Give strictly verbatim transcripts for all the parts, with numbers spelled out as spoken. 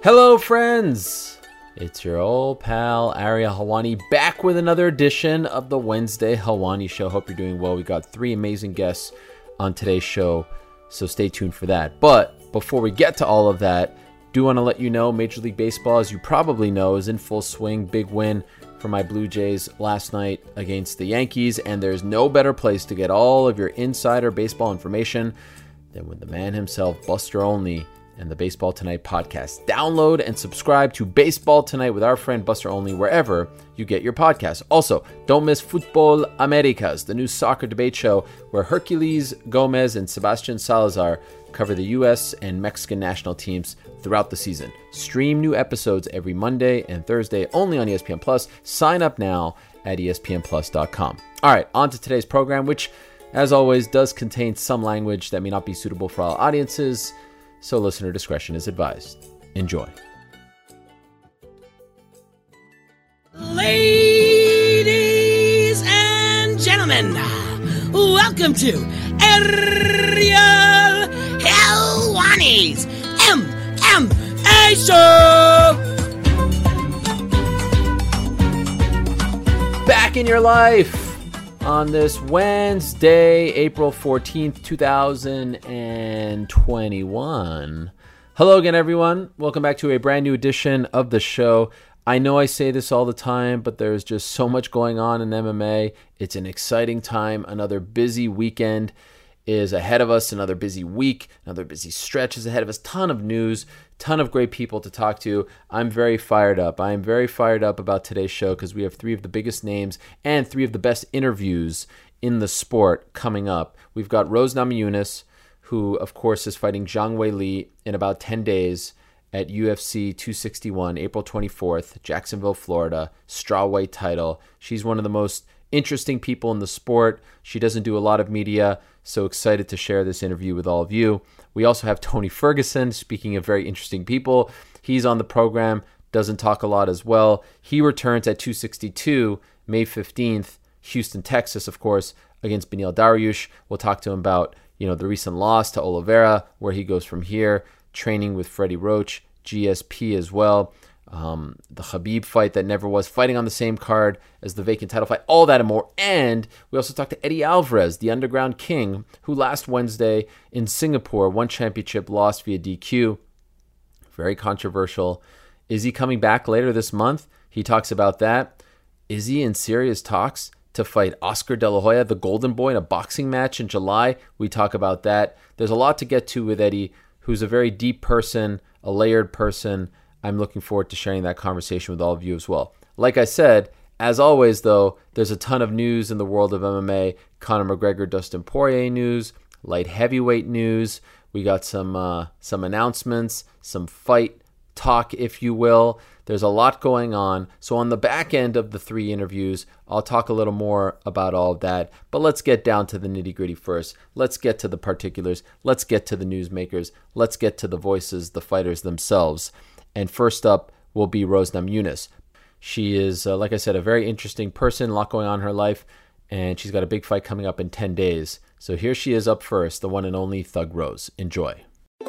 Hello, friends. It's your old pal, Ariel Helwani, back with another edition of the Wednesday Helwani Show. Hope you're doing well. We got three amazing guests on today's show, so stay tuned for that. But before we get to all of that, do want to let you know Major League Baseball, as you probably know, is in full swing. Big win for my Blue Jays last night against the Yankees, and there's no better place to get all of your insider baseball information than with the man himself, Buster Olney, and the Baseball Tonight podcast. Download and subscribe to Baseball Tonight with our friend Buster Olney wherever you get your podcasts. Also, don't miss Futbol Americas, the new soccer debate show where Herculez Gomez and Sebastian Salazar cover the U S and Mexican national teams throughout the season. Stream new episodes every Monday and Thursday only on E S P N Plus. Sign up now at E S P N plus dot com. All right, on to today's program, which, as always, does contain some language that may not be suitable for all audiences, so listener discretion is advised. Enjoy. Ladies and gentlemen, welcome to Ariel Helwani's M M A Show! Back in your life on this Wednesday, April fourteenth, two thousand twenty-one. Hello again, everyone. Welcome back to a brand new edition of the show. I know I say this all the time, but there's just so much going on in M M A. It's an exciting time. Another busy weekend is ahead of us. Another busy week, another busy stretch is ahead of us. Ton of news, ton of great people to talk to. I'm very fired up. I am very fired up about today's show because we have three of the biggest names and three of the best interviews in the sport coming up. We've got Rose Namajunas, who, of course, is fighting Zhang Weili in about ten days at U F C two sixty-one, April twenty-fourth, Jacksonville, Florida, strawweight title. She's one of the most interesting people in the sport. She doesn't do a lot of media, so excited to share this interview with all of you. We also have Tony Ferguson, speaking of very interesting people. He's on the program, doesn't talk a lot as well. He returns at two sixty-two, May fifteenth, Houston, Texas, of course, against Beneil Dariush. We'll talk to him about, you know, the recent loss to Oliveira, where he goes from here, training with Freddie Roach, G S P as well. Um, the Khabib fight that never was, fighting on the same card as the vacant title fight, all that and more. And we also talked to Eddie Alvarez, the Underground King, who last Wednesday in Singapore won championship, lost via D Q. Very controversial. Is he coming back later this month? He talks about that. Is he in serious talks to fight Oscar De La Hoya, the Golden Boy, in a boxing match in July? We talk about that. There's a lot to get to with Eddie, who's a very deep person, a layered person. I'm looking forward to sharing that conversation with all of you as well. Like I said, as always, though, there's a ton of news in the world of M M A. Conor McGregor, Dustin Poirier news, light heavyweight news. We got some uh, some announcements, some fight talk, if you will. There's a lot going on. So on the back end of the three interviews, I'll talk a little more about all of that. But let's get down to the nitty-gritty first. Let's get to the particulars. Let's get to the newsmakers. Let's get to the voices, the fighters themselves. And first up will be Rose Namajunas. She is, uh, like I said, a very interesting person, a lot going on in her life, and she's got a big fight coming up in ten days. So here she is up first, the one and only Thug Rose. Enjoy.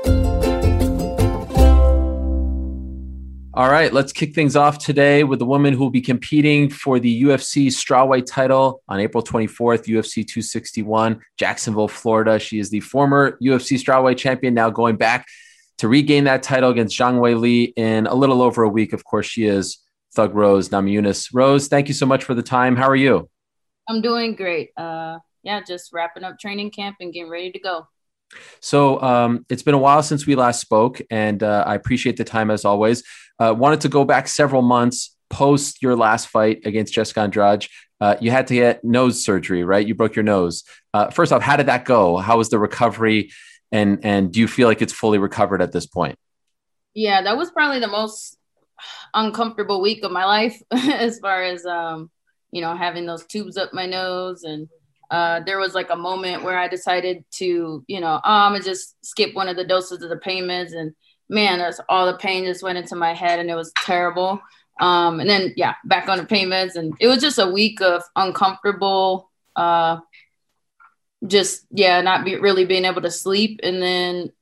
All right, let's kick things off today with the woman who will be competing for the U F C strawweight title on April twenty-fourth, U F C two sixty-one, Jacksonville, Florida. She is the former U F C strawweight champion, now going back to regain that title against Zhang Weili in a little over a week. Of course, she is Thug Rose Namajunas. Rose, thank you so much for the time. How are you? I'm doing great. Uh, yeah, just wrapping up training camp and getting ready to go. So um, it's been a while since we last spoke, and uh, I appreciate the time as always. Uh, wanted to go back several months post your last fight against Jessica Andrade. Uh, you had to get nose surgery, right? You broke your nose. Uh, first off, how did that go? How was the recovery? And and do you feel like it's fully recovered at this point? Yeah, that was probably the most uncomfortable week of my life as far as, um, you know, having those tubes up my nose. And uh, there was like a moment where I decided to, you know, oh, I'm going to just skip one of the doses of the pain meds. And man, that's all the pain just went into my head and it was terrible. Um, and then, yeah, back on the pain meds. And it was just a week of uncomfortable uh just, yeah, not be, really being able to sleep. And then,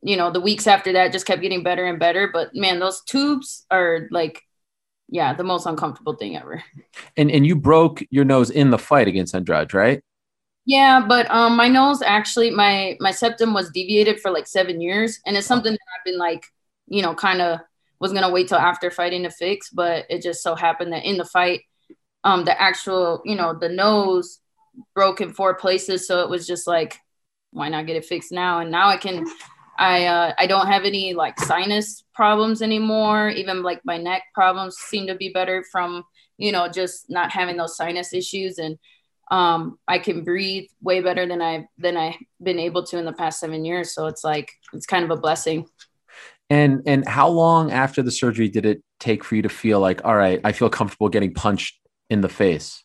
you know, the weeks after that just kept getting better and better. But man, those tubes are like, yeah, the most uncomfortable thing ever. And and you broke your nose in the fight against Andrade, right? Yeah, but um, my nose actually, my my septum was deviated for like seven years, and it's something that I've been like, you know, kind of was gonna wait till after fighting to fix, but it just so happened that in the fight, um, the actual, you know, the nose broke in four places, so it was just like, why not get it fixed now? And now I can, I uh, I don't have any like sinus problems anymore. Even like my neck problems seem to be better from, you know, just not having those sinus issues, and um, I can breathe way better than I've than I've been able to in the past seven years. So it's like it's kind of a blessing. And and how long after the surgery did it take for you to feel like, all right, I feel comfortable getting punched in the face?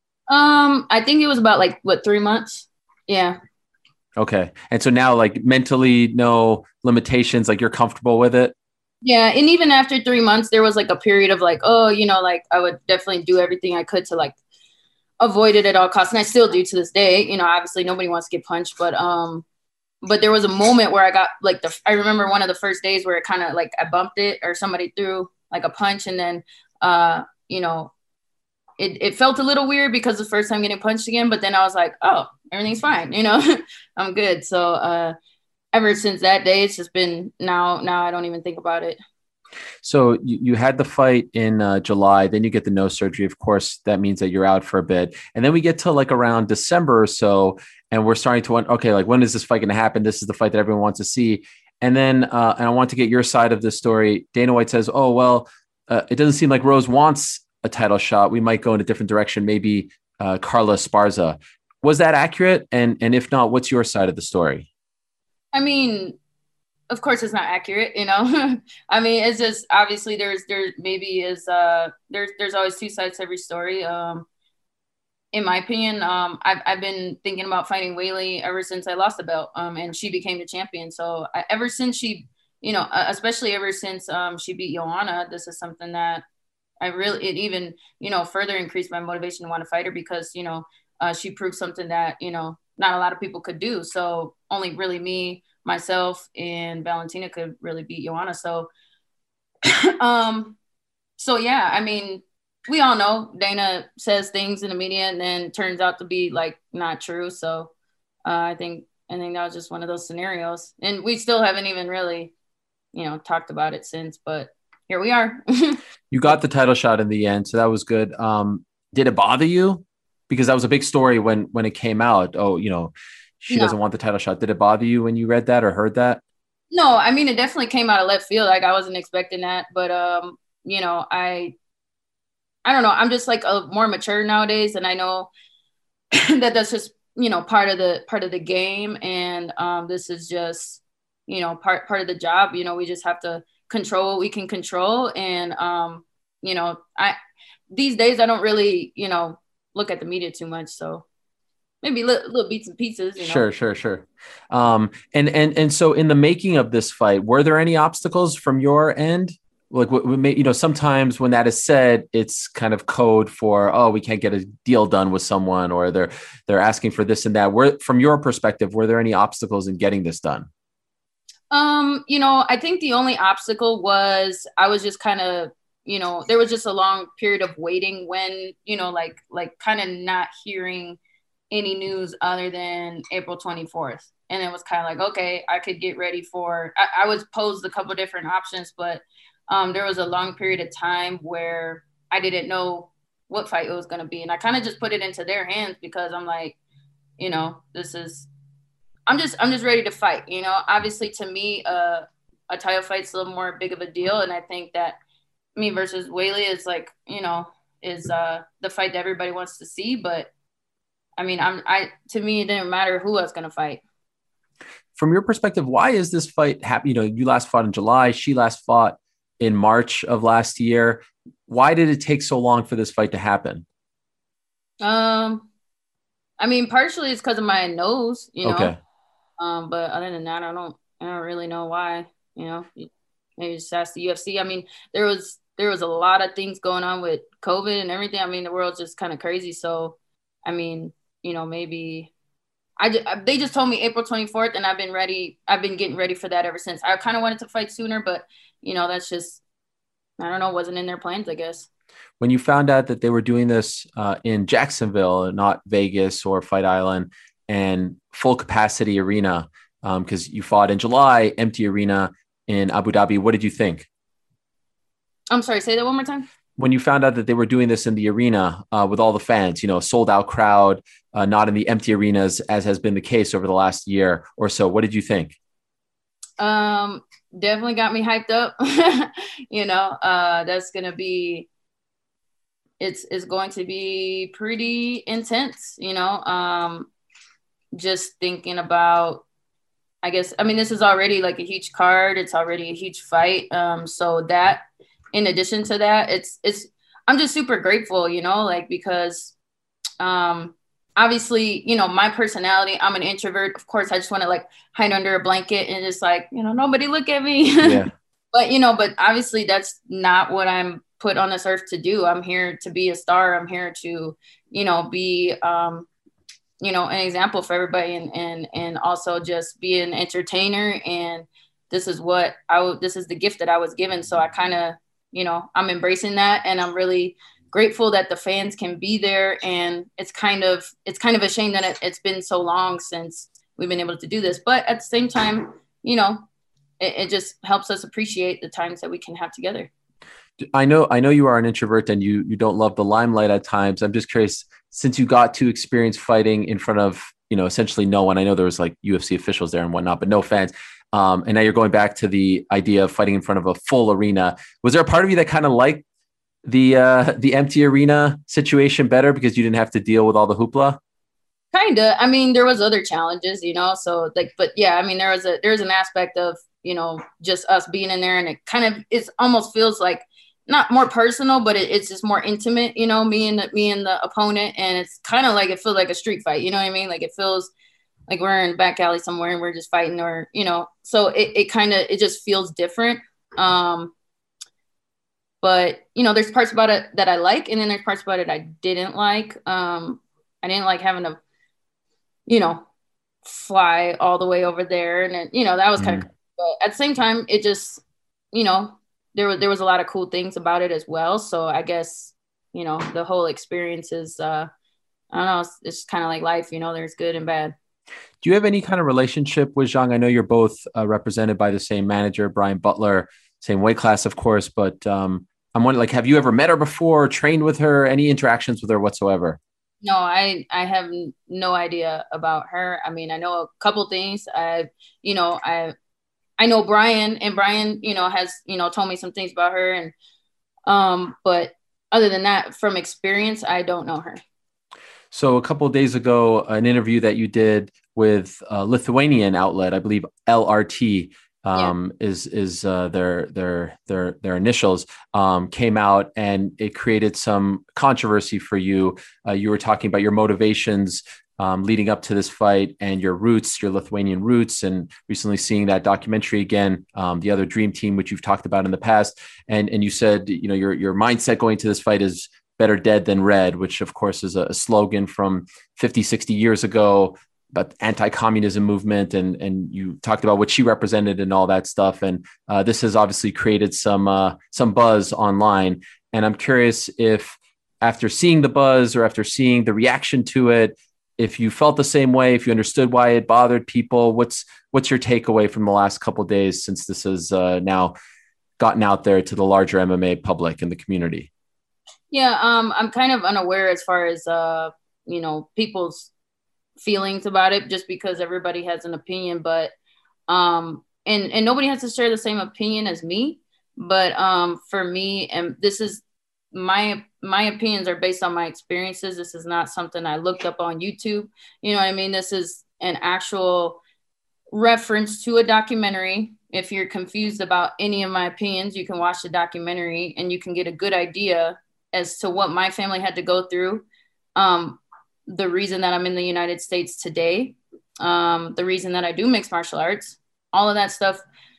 Um, I think it was about like what three months. Yeah. Okay. And so now, like, mentally, no limitations, like you're comfortable with it? Yeah, and even after three months, there was like a period of like, oh, you know, like I would definitely do everything I could to like avoid it at all costs, and I still do to this day. You know, obviously nobody wants to get punched, but um, but there was a moment where I got like the. I remember one of the first days where it kind of like I bumped it or somebody threw like a punch, and then uh, you know, it it felt a little weird because the first time getting punched again, but then I was like, oh, everything's fine, you know, I'm good. So uh, ever since that day, it's just been now. Now I don't even think about it. So you, you had the fight in uh, July, then you get the nose surgery. Of course, that means that you're out for a bit. And then we get to like around December or so, and we're starting to wonder, okay, like when is this fight going to happen? This is the fight that everyone wants to see. And then, uh, and I want to get your side of this story. Dana White says, oh, well, uh, it doesn't seem like Rose wants a title shot. We might go in a different direction, maybe uh, Carla Esparza. Was that accurate? And, and if not, what's your side of the story? I mean, of course it's not accurate, you know. I mean, it's just obviously there's there maybe is uh there's there's always two sides to every story. Um in my opinion, um I've I've been thinking about fighting Weili ever since I lost the belt. Um and she became the champion. So I, ever since she, you know, uh, especially ever since um she beat Joanna, this is something that I really it even, you know, further increased my motivation to want to fight her because, you know, uh she proved something that, you know, not a lot of people could do. So only really me, myself, and Valentina could really beat Joanna. So, um, so yeah, I mean, we all know Dana says things in the media and then turns out to be like not true. So, uh, I think I think that was just one of those scenarios, and we still haven't even really, you know, talked about it since. But here we are. You got the title shot in the end, so that was good. Um, did it bother you? Because that was a big story when when it came out. Oh, you know, she No. doesn't want the title shot. Did it bother you when you read that or heard that? No, I mean, it definitely came out of left field. Like I wasn't expecting that, but um, you know, I I don't know. I'm just like a more mature nowadays, and I know that that's just, you know, part of the part of the game, and um, this is just, you know, part part of the job. You know, we just have to control what we can control, and um, you know, I these days I don't really, you know, look at the media too much, so maybe little, little bits and pieces. You know? Sure, sure, sure. Um, and and and so in the making of this fight, were there any obstacles from your end? Like, what, what may, you know, sometimes when that is said, it's kind of code for, oh, we can't get a deal done with someone, or they're they're asking for this and that. Were, from your perspective, were there any obstacles in getting this done? Um, you know, I think the only obstacle was I was just kind of, you know, there was just a long period of waiting when, you know, like like kind of not hearing any news other than April twenty-fourth. And it was kind of like, okay, I could get ready for, I, I was posed a couple different options, but um, there was a long period of time where I didn't know what fight it was going to be. And I kind of just put it into their hands because I'm like, you know, this is, I'm just, I'm just ready to fight. You know, obviously to me, uh, a title fight's a little more big of a deal. And I think that me versus Weili is like, you know, is uh, the fight that everybody wants to see. But I mean, I'm, I, to me, it didn't matter who I was going to fight. From your perspective, why is this fight happen? You know, you last fought in July. She last fought in March of last year. Why did it take so long for this fight to happen? Um, I mean, partially it's because of my nose, you know. Okay. Um, but other than that, I don't, I don't really know why. You know, maybe just ask the U F C. I mean, there was there was a lot of things going on with COVID and everything. I mean, the world's just kind of crazy. So, I mean, you know, maybe I just, they just told me April twenty-fourth, and I've been ready. I've been getting ready for that ever since. I kind of wanted to fight sooner, but you know, that's just, I don't know, wasn't in their plans, I guess. When you found out that they were doing this uh, in Jacksonville, not Vegas or Fight Island, and full capacity arena, because um, you fought in July, empty arena in Abu Dhabi, what did you think? I'm sorry, say that one more time. When you found out that they were doing this in the arena uh, with all the fans, you know, sold out crowd, uh, not in the empty arenas, as has been the case over the last year or so, what did you think? Um, definitely got me hyped up. you know, uh, that's going to be, it's, it's going to be pretty intense, you know, um, just thinking about, I guess, I mean, this is already like a huge card. It's already a huge fight. Um, so that, in addition to that, it's, it's, I'm just super grateful, you know, like, because, um, obviously, you know, my personality, I'm an introvert. Of course, I just want to like hide under a blanket and just like, you know, nobody look at me. Yeah. But, you know, but obviously that's not what I'm put on this earth to do. I'm here to be a star. I'm here to, you know, be, um, you know, an example for everybody, and, and, and also just be an entertainer. And this is what I, w- this is the gift that I was given. So I kind of, you know, I'm embracing that, and I'm really grateful that the fans can be there. And it's kind of, it's kind of a shame that it, it's been so long since we've been able to do this. But at the same time, you know, it, it just helps us appreciate the times that we can have together. I know, I know you are an introvert and you, you don't love the limelight at times. I'm just curious, since you got to experience fighting in front of, you know, essentially no one, I know there was like U F C officials there and whatnot, but no fans. Um, and now you're going back to the idea of fighting in front of a full arena. Was there a part of you that kind of liked the uh, the empty arena situation better because you didn't have to deal with all the hoopla? Kind of. I mean, there was other challenges, you know. So like, but yeah, I mean, there was a there's an aspect of, you know, just us being in there, and it kind of it almost feels like not more personal, but it, it's just more intimate, you know, me and the, me and the opponent, and it's kind of like it feels like a street fight, you know what I mean? Like it feels like we're in a back alley somewhere and we're just fighting, or, you know, so it, it kind of, it just feels different. Um, but, you know, there's parts about it that I like, and then there's parts about it I didn't like. Um, I didn't like having to, you know, fly all the way over there. And, then, you know, that was kind of, mm. but at the same time, it just, you know, there was, there was a lot of cool things about it as well. So I guess, you know, the whole experience is, uh, I don't know, it's, it's kind of like life, you know, there's good and bad. Do you have any kind of relationship with Zhang? I know you're both uh, represented by the same manager, Brian Butler, same weight class, of course, but um, I'm wondering, like, have you ever met her before, trained with her, any interactions with her whatsoever? No, I, I have no idea about her. I mean, I know a couple things. I, you know, I, I know Brian, and Brian, you know, has, you know, told me some things about her, and, um, but other than that, from experience, I don't know her. So a couple of days ago, an interview that you did with a Lithuanian outlet, I believe L R T um, yeah. is is uh, their their their their initials, um, came out, and it created some controversy for you. Uh, you were talking about your motivations um, leading up to this fight and your roots, your Lithuanian roots, and recently seeing that documentary again, um, the other Dream Team, which you've talked about in the past, and and you said, you know, your your mindset going to this fight is better dead than red, which of course is a, a slogan from fifty, sixty years ago, about anti-communism movement. And, and you talked about what she represented and all that stuff. And uh, this has obviously created some, uh, some buzz online. And I'm curious if after seeing the buzz or after seeing the reaction to it, if you felt the same way, if you understood why it bothered people, what's, what's your takeaway from the last couple of days since this has uh, now gotten out there to the larger M M A public and the community? Yeah, um, I'm kind of unaware as far as, uh, you know, people's feelings about it, just because everybody has an opinion, but, um, and, and nobody has to share the same opinion as me. But um, for me, and this is my, my opinions are based on my experiences. This is not something I looked up on YouTube. You know what I mean? This is an actual reference to a documentary. If you're confused about any of my opinions, you can watch the documentary and you can get a good idea as to what my family had to go through, um, the reason that I'm in the United States today, um, the reason that I do mixed martial arts, all of that stuff.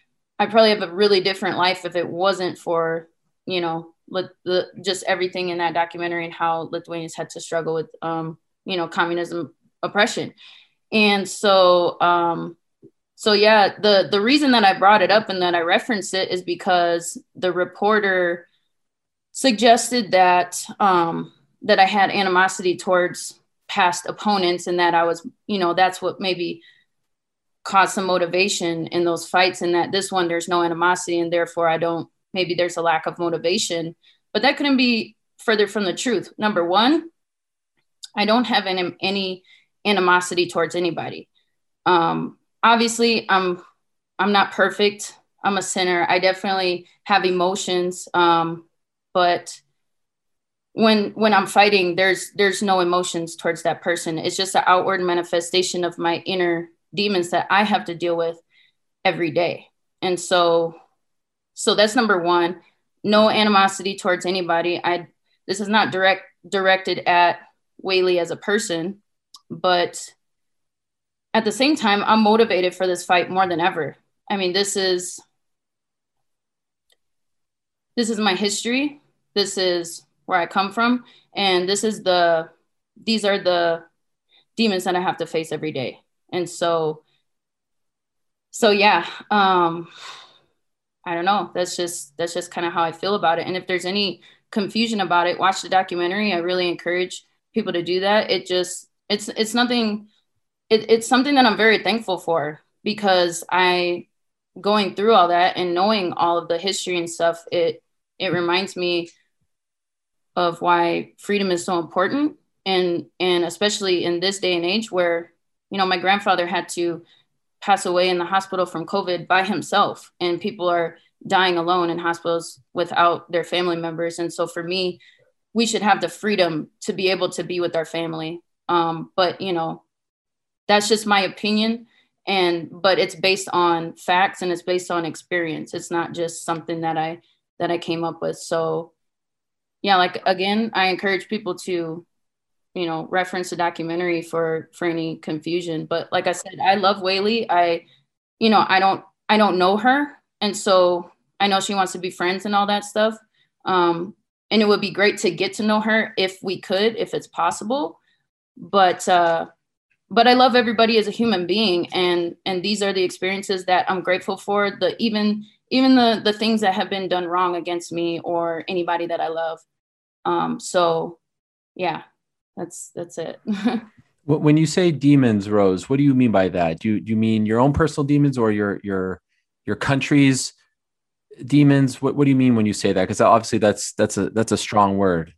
I probably have a really different life if it wasn't for, you know, let the, just everything in that documentary and how Lithuanians had to struggle with, um, you know, communism oppression. And so, um, so yeah, the, the reason that I brought it up and that I referenced it is because the reporter suggested that, um, that I had animosity towards past opponents, and that I was, you know, that's what maybe caused some motivation in those fights, and that this one, there's no animosity, and therefore I don't, maybe there's a lack of motivation. But that couldn't be further from the truth. Number one, I don't have any, any animosity towards anybody. Um, obviously, I'm I'm not perfect. I'm a sinner. I definitely have emotions, um, but when when I'm fighting, there's there's no emotions towards that person. It's just an outward manifestation of my inner demons that I have to deal with every day. And so, so that's number one. No animosity towards anybody. I this is not direct directed at Weili as a person, but at the same time, I'm motivated for this fight more than ever. I mean, this is this is my history. This is where I come from, and this is the these are the demons that I have to face every day. And so, so yeah, um, I don't know. That's just that's just kind of how I feel about it. And if there's any confusion about it, watch the documentary. I really encourage people to do that. It just it's it's nothing. It, it's something that I'm very thankful for, because I going through all that and knowing all of the history and stuff. It it reminds me of why freedom is so important, and and especially in this day and age where, you know, my grandfather had to pass away in the hospital from COVID by himself, and people are dying alone in hospitals without their family members. And so for me, we should have the freedom to be able to be with our family. Um, but, you know, that's just my opinion. And, but it's based on facts and it's based on experience. It's not just something that I, that I came up with. So yeah, like, again, I encourage people to, you know, reference the documentary for, for any confusion. But like I said, I love Weili. I, you know, I don't, I don't know her. And so I know she wants to be friends and all that stuff. Um, and it would be great to get to know her if we could, if it's possible. But, uh, but I love everybody as a human being. And, and these are the experiences that I'm grateful for, the, even, even the, the things that have been done wrong against me or anybody that I love. Um, so yeah, that's, that's it. When you say demons, Rose, what do you mean by that? Do you, do you mean your own personal demons or your, your, your country's demons? What, what do you mean when you say that? Because obviously that's, that's a, that's a strong word.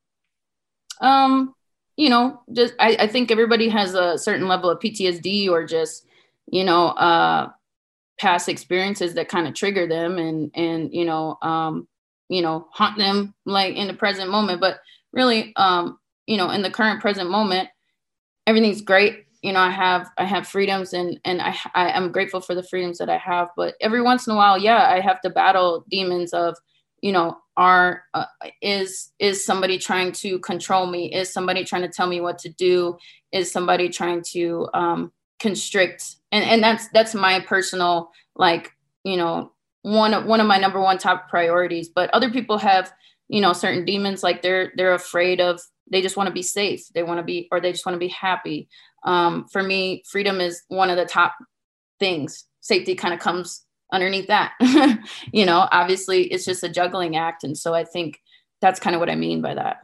Um, you know, just, I, I think everybody has a certain level of P T S D or just, you know, uh, past experiences that kind of trigger them and, and, you know, um, you know, haunt them like in the present moment. But really, um, you know, in the current present moment, everything's great. You know, I have, I have freedoms and, and I, I am grateful for the freedoms that I have, but every once in a while, yeah, I have to battle demons of, you know, are, uh, is, is somebody trying to control me? Is somebody trying to tell me what to do? Is somebody trying to, um, constrict? And, and that's, that's my personal, like, you know, one of, one of my number one top priorities, but other people have, you know, certain demons, like they're, they're afraid of, they just want to be safe. They want to be, or they just want to be happy. Um, for me, freedom is one of the top things. Safety kind of comes underneath that. You know, obviously it's just a juggling act. And so I think that's kind of what I mean by that.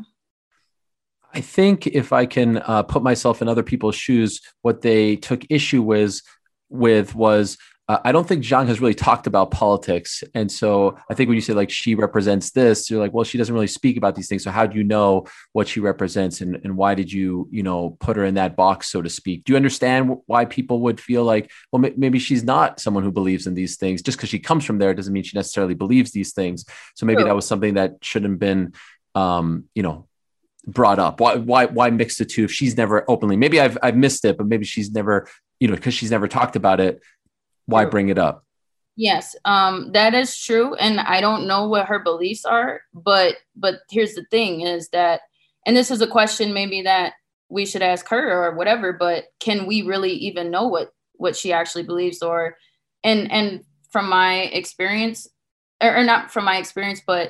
I think if I can uh, put myself in other people's shoes, what they took issue with, with was, uh, I don't think Zhang has really talked about politics. And so I think when you say like, she represents this, you're like, well, she doesn't really speak about these things. So how do you know what she represents and, and why did you, you know, put her in that box, so to speak? Do you understand why people would feel like, well, m- maybe she's not someone who believes in these things? Just because she comes from there doesn't mean she necessarily believes these things. So maybe True. that was something that shouldn't have been, um, you know, brought up. Why, why, why mix the two if she's never openly, maybe I've, I've missed it, but maybe she's never, you know, because she's never talked about it. Why True. bring it up? Yes, um, that is true. And I don't know what her beliefs are, but, but here's the thing is that, and this is a question maybe that we should ask her or whatever, but can we really even know what, what she actually believes? Or, and, and from my experience, or, or not from my experience, but,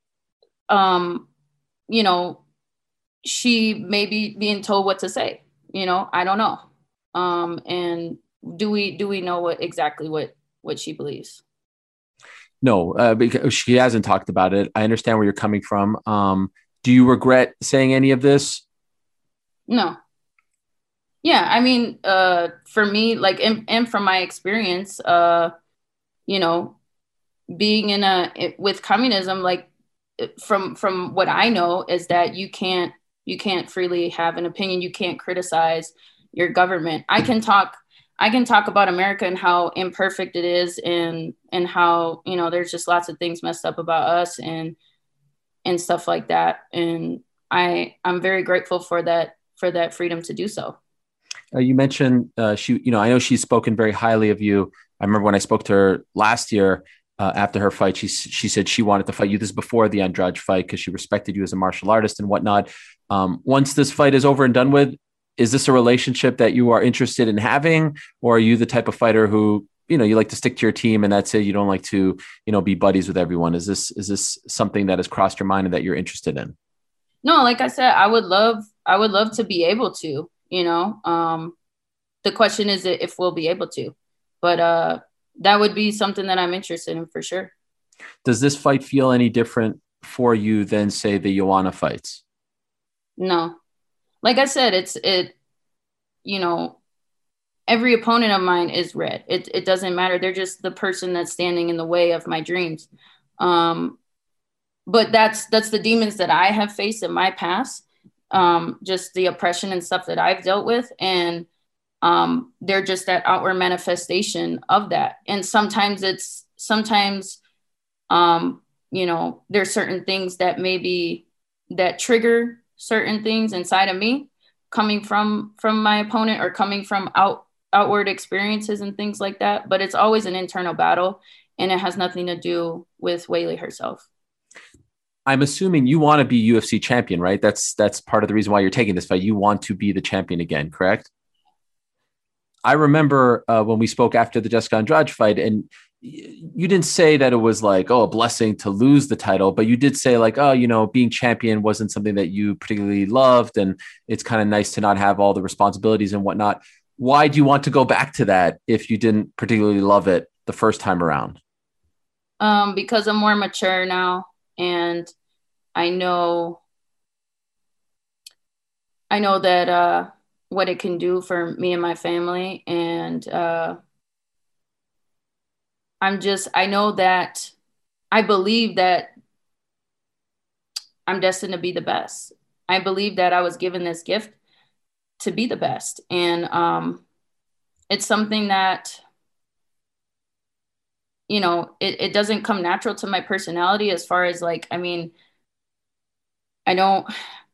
um, you know, she may be being told what to say. you know, I don't know. Um, and do we do we know what exactly what what she believes? No, uh, because she hasn't talked about it. I understand where you're coming from. Um, do you regret saying any of this? No. Yeah, I mean, uh, for me, like, and, and from my experience, uh, you know, being in a with communism, like, from from what I know is that you can't you can't freely have an opinion. You can't criticize your government. I can talk I can talk about America and how imperfect it is, and and how, you know, there's just lots of things messed up about us, and and stuff like that. And I I'm very grateful for that for that freedom to do so. Uh, you mentioned uh, she, you know, I know she's spoken very highly of you. I remember when I spoke to her last year uh, after her fight, she she said she wanted to fight you. This is before the Andrade fight because she respected you as a martial artist and whatnot. Um, once this fight is over and done with, is this a relationship that you are interested in having, or are you the type of fighter who, you know, you like to stick to your team and that's it? You don't like to, you know, be buddies with everyone. Is this is this something that has crossed your mind and that you're interested in? No, like I said, I would love I would love to be able to, you know. Um, the question is if we'll be able to, but uh, that would be something that I'm interested in for sure. Does this fight feel any different for you than, say, the Joanna fights? No, like I said, it's it, you know, every opponent of mine is red. It it doesn't matter. They're just the person that's standing in the way of my dreams. Um, but that's that's the demons that I have faced in my past. Um, just the oppression and stuff that I've dealt with, and um, they're just that outward manifestation of that. And sometimes it's sometimes, um, you know, there's certain things that maybe that trigger certain things inside of me coming from from my opponent, or coming from out outward experiences and things like that. But it's always an internal battle, and it has nothing to do with Weili herself. I'm assuming you want to be U F C champion, right? That's that's part of the reason why you're taking this fight. You want to be the champion again, correct? I remember uh, when we spoke after the Jessica Andrade fight, and you didn't say that it was like, oh, a blessing to lose the title, but you did say like, oh, you know, being champion wasn't something that you particularly loved, and it's kind of nice to not have all the responsibilities and whatnot. Why do you want to go back to that if you didn't particularly love it the first time around? Um, because I'm more mature now, and I know, I know that uh, what it can do for me and my family, and uh, I'm just, I know that I believe that I'm destined to be the best. I believe that I was given this gift to be the best. And um, it's something that, you know, it, it doesn't come natural to my personality as far as like, I mean, I don't,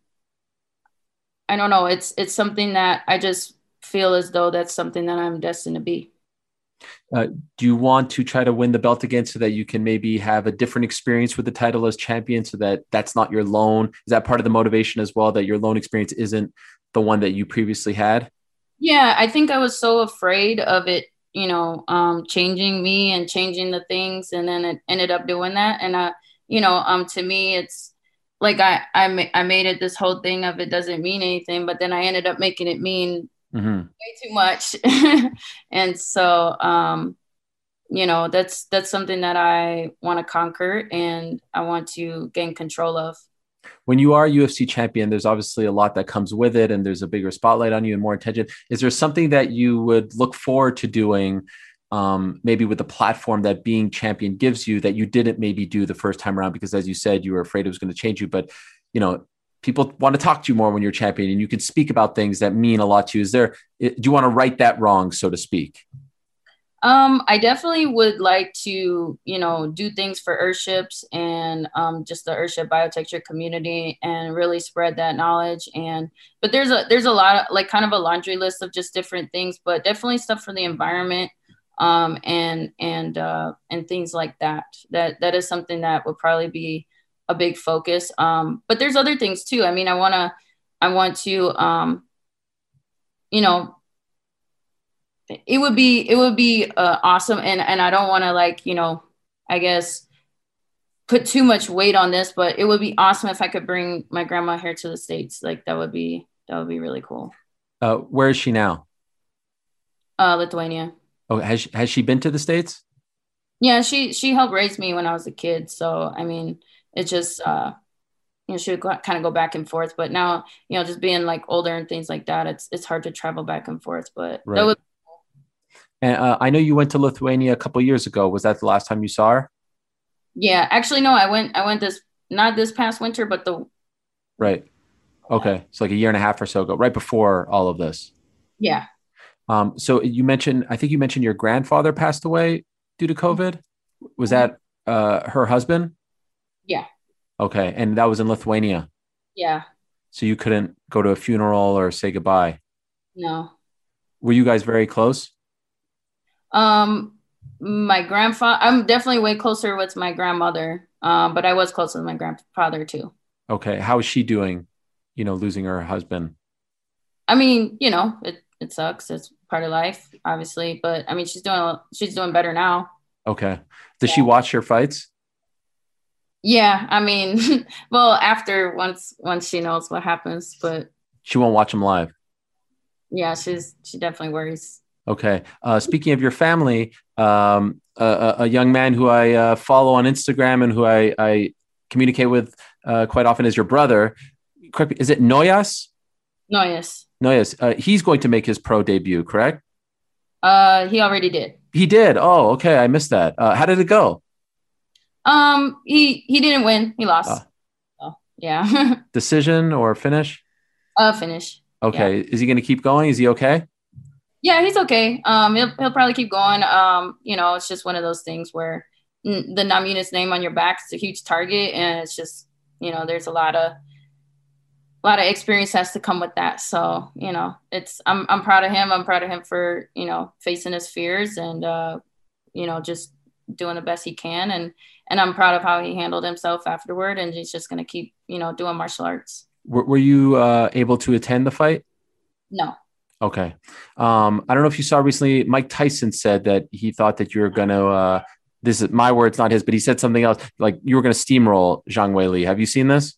I don't know. It's, it's something that I just feel as though that's something that I'm destined to be. Uh, do you want to try to win the belt again so that you can maybe have a different experience with the title as champion, so that that's not your lone? Is that part of the motivation as well, that your lone experience isn't the one that you previously had? Yeah, I think I was so afraid of it, you know, um, changing me and changing the things. And then it ended up doing that. And, uh, you know, um, to me, it's like I, I, ma- I made it this whole thing of it doesn't mean anything, but then I ended up making it mean Mm-hmm. way too much. And so, um, you know, that's, that's something that I want to conquer and I want to gain control of. When you are U F C champion, there's obviously a lot that comes with it, and there's a bigger spotlight on you and more attention. Is there something that you would look forward to doing, um, maybe with the platform that being champion gives you, that you didn't maybe do the first time around? Because as you said, you were afraid it was going to change you, but you know, people want to talk to you more when you're champion, and you can speak about things that mean a lot to you. Is there, do you want to right that wrong, so to speak? Um, I definitely would like to, you know, do things for Earthships and um, just the Earthship biotecture community and really spread that knowledge. And, but there's a, there's a lot of like kind of a laundry list of just different things, but definitely stuff for the environment um, and, and, uh, and things like that. That, that is something that would probably be a big focus. Um, but there's other things too. I mean, I want to, I want to, um, you know, it would be, it would be uh, awesome. And, and I don't want to like, you know, I guess put too much weight on this, but it would be awesome if I could bring my grandma here to the States. Like that would be, that would be really cool. Uh, where is she now? Uh, Lithuania. Oh, has she, has she been to the States? Yeah, she she helped raise me when I was a kid. So I mean, it's just uh, you know, she would kind of go back and forth. But now, you know, just being like older and things like that, it's it's hard to travel back and forth. But that Right. was And uh, I know you went to Lithuania a couple years ago. Was that the last time you saw her? yeah. Actually, no, I went I went this not this past winter, but the Right. Okay. It's like a year and a half or so ago, right before all of this. yeah. Um, so you mentioned, I think you mentioned your grandfather passed away due to COVID. Was that uh, her husband? Yeah. Okay. And that was in Lithuania. Yeah. So you couldn't go to a funeral or say goodbye. No. Were you guys very close? Um, my grandfather, I'm definitely way closer with my grandmother. Um, but I was close with my grandfather too. Okay. How is she doing, you know, losing her husband? I mean, you know, it, it sucks. It's part of life, obviously. But I mean, she's doing she's doing better now. Okay. Does she watch your fights? Yeah, I mean, well, after once once she knows what happens, but She won't watch them live. yeah, she's she definitely worries. Okay. Uh, speaking of your family, um, a, a a young man who I uh, follow on Instagram and who I, I communicate with uh, quite often is your brother. Correct me, is it Noyas? No, yes. Noyas. Uh, he's going to make his pro debut, correct? Uh, he already did. He did. Oh, okay. I missed that. Uh, how did it go? Um, he he didn't win. He lost. Uh, So, yeah. decision or finish? uh, finish. Okay. Yeah. Is he going to keep going? Is he okay? Yeah, he's okay. Um, he'll he'll probably keep going. Um, you know, it's just one of those things where n- the Namunus name on your back is a huge target, and it's just, you know, there's a lot of a lot of experience has to come with that. So, you know, it's I'm I'm proud of him. I'm proud of him for, you know, facing his fears and uh, you know, just doing the best he can, and and I'm proud of how he handled himself afterward, and he's just gonna keep, you know, doing martial arts. Were, were you uh, able to attend the fight? No. Okay. Um, I don't know if you saw recently, Mike Tyson said that he thought that you were going to, uh, this is my words, not his, but he said something else, like you were going to steamroll Zhang Weili. Have you seen this?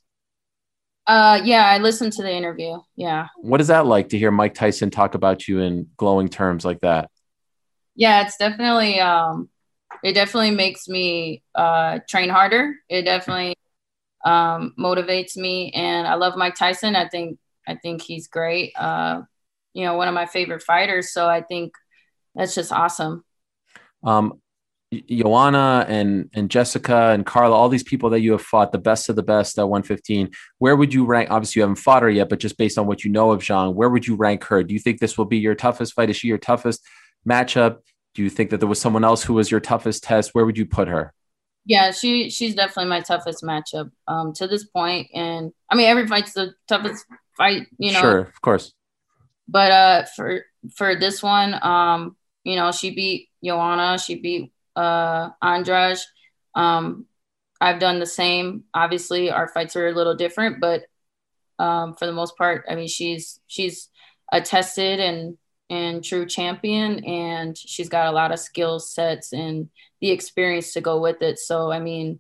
Uh, yeah, I listened to the interview. Yeah. What is that like to hear Mike Tyson talk about you in glowing terms like that? Yeah, it's definitely, um, it definitely makes me uh, train harder. It definitely um, motivates me. And I love Mike Tyson. I think, I think he's great. Uh, you know, one of my favorite fighters. So I think that's just awesome. Um, Joanna and and Jessica and Carla, all these people that you have fought, the best of the best at one fifteen. Where would you rank? Obviously, you haven't fought her yet, but just based on what you know of Zhang, where would you rank her? Do you think this will be your toughest fight? Is she your toughest matchup? Do you think that there was someone else who was your toughest test? Where would you put her? Yeah, she she's definitely my toughest matchup um, to this point. And I mean, every fight's the toughest fight, you know. Sure, of course. But uh, for for this one, um, you know, she beat Joanna, she beat uh, Andrade. Um, I've done the same. Obviously, our fights are a little different, but um, for the most part, I mean, she's she's a tested and and true champion, and she's got a lot of skill sets and the experience to go with it. So, I mean,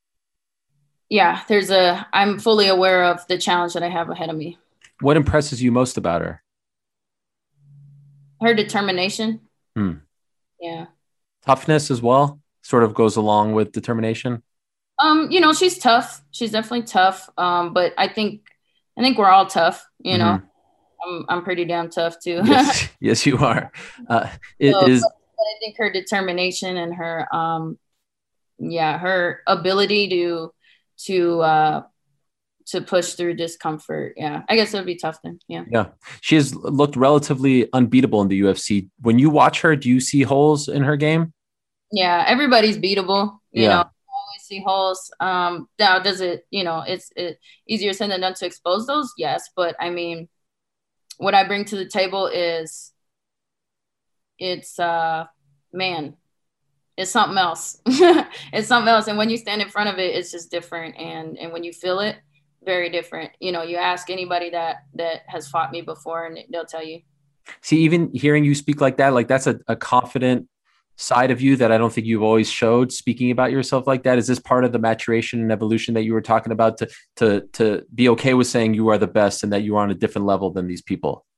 yeah, there's a. I'm fully aware of the challenge that I have ahead of me. What impresses you most about her? Her determination. Hmm. Yeah. Toughness as well sort of goes along with determination. Um, you know, she's tough. She's definitely tough. Um, but I think I think we're all tough, you mm-hmm. know. I'm I'm pretty damn tough too. Yes, yes you are. Uh it so, is but I think her determination and her um yeah, her ability to to uh to push through discomfort. Yeah. I guess it would be tough then. Yeah. Yeah. She has looked relatively unbeatable in the U F C. When you watch her, do you see holes in her game? Yeah. Everybody's beatable. You yeah. know, always see holes. Um, now does it, you know, it's it, easier said than done to expose those? Yes. But I mean, what I bring to the table is it's, uh, man, it's something else. It's something else. And when you stand in front of it, it's just different. And, and when you feel it, very different. You know, you ask anybody that that has fought me before and they'll tell you. See, even hearing you speak like that, like that's a, a confident side of you that I don't think you've always showed, speaking about yourself like that. Is this part of the maturation and evolution that you were talking about, to to to be okay with saying you are the best and that you are on a different level than these people?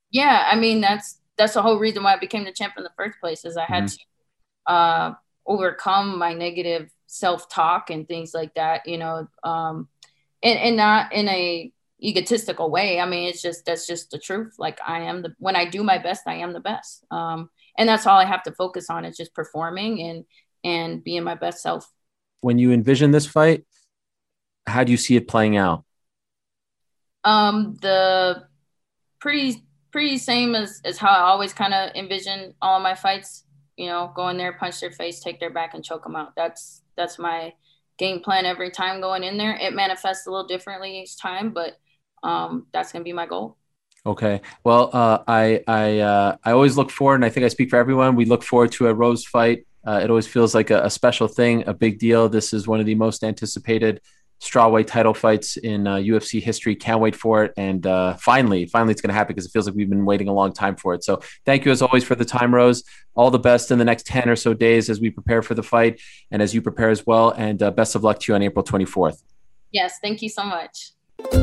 Yeah, I mean, that's that's the whole reason why I became the champ in the first place, is I had Mm-hmm. to uh, overcome my negative self-talk and things like that, you know, um, and, and not in a egotistical way. I mean, it's just, that's just the truth. Like, I am the, when I do my best, I am the best. Um, and that's all I have to focus on, is just performing and, and being my best self. When you envision this fight, how do you see it playing out? Um, the pretty, pretty same as, as how I always kind of envision all of my fights, you know, go in there, punch their face, take their back, and choke them out. That's, that's my game plan every time going in there. It manifests a little differently each time, but um, that's going to be my goal. Okay. Well, uh, I I uh, I always look forward, and I think I speak for everyone. We look forward to a Rose fight. Uh, it always feels like a, a special thing, a big deal. This is one of the most anticipated strawweight title fights in uh, U F C history. Can't wait for it. And uh, finally, finally, it's going to happen, because it feels like we've been waiting a long time for it. So thank you as always for the time, Rose. All the best in the next ten or so days as we prepare for the fight, and as you prepare as well. And uh, best of luck to you on April twenty-fourth. Yes. Thank you so much.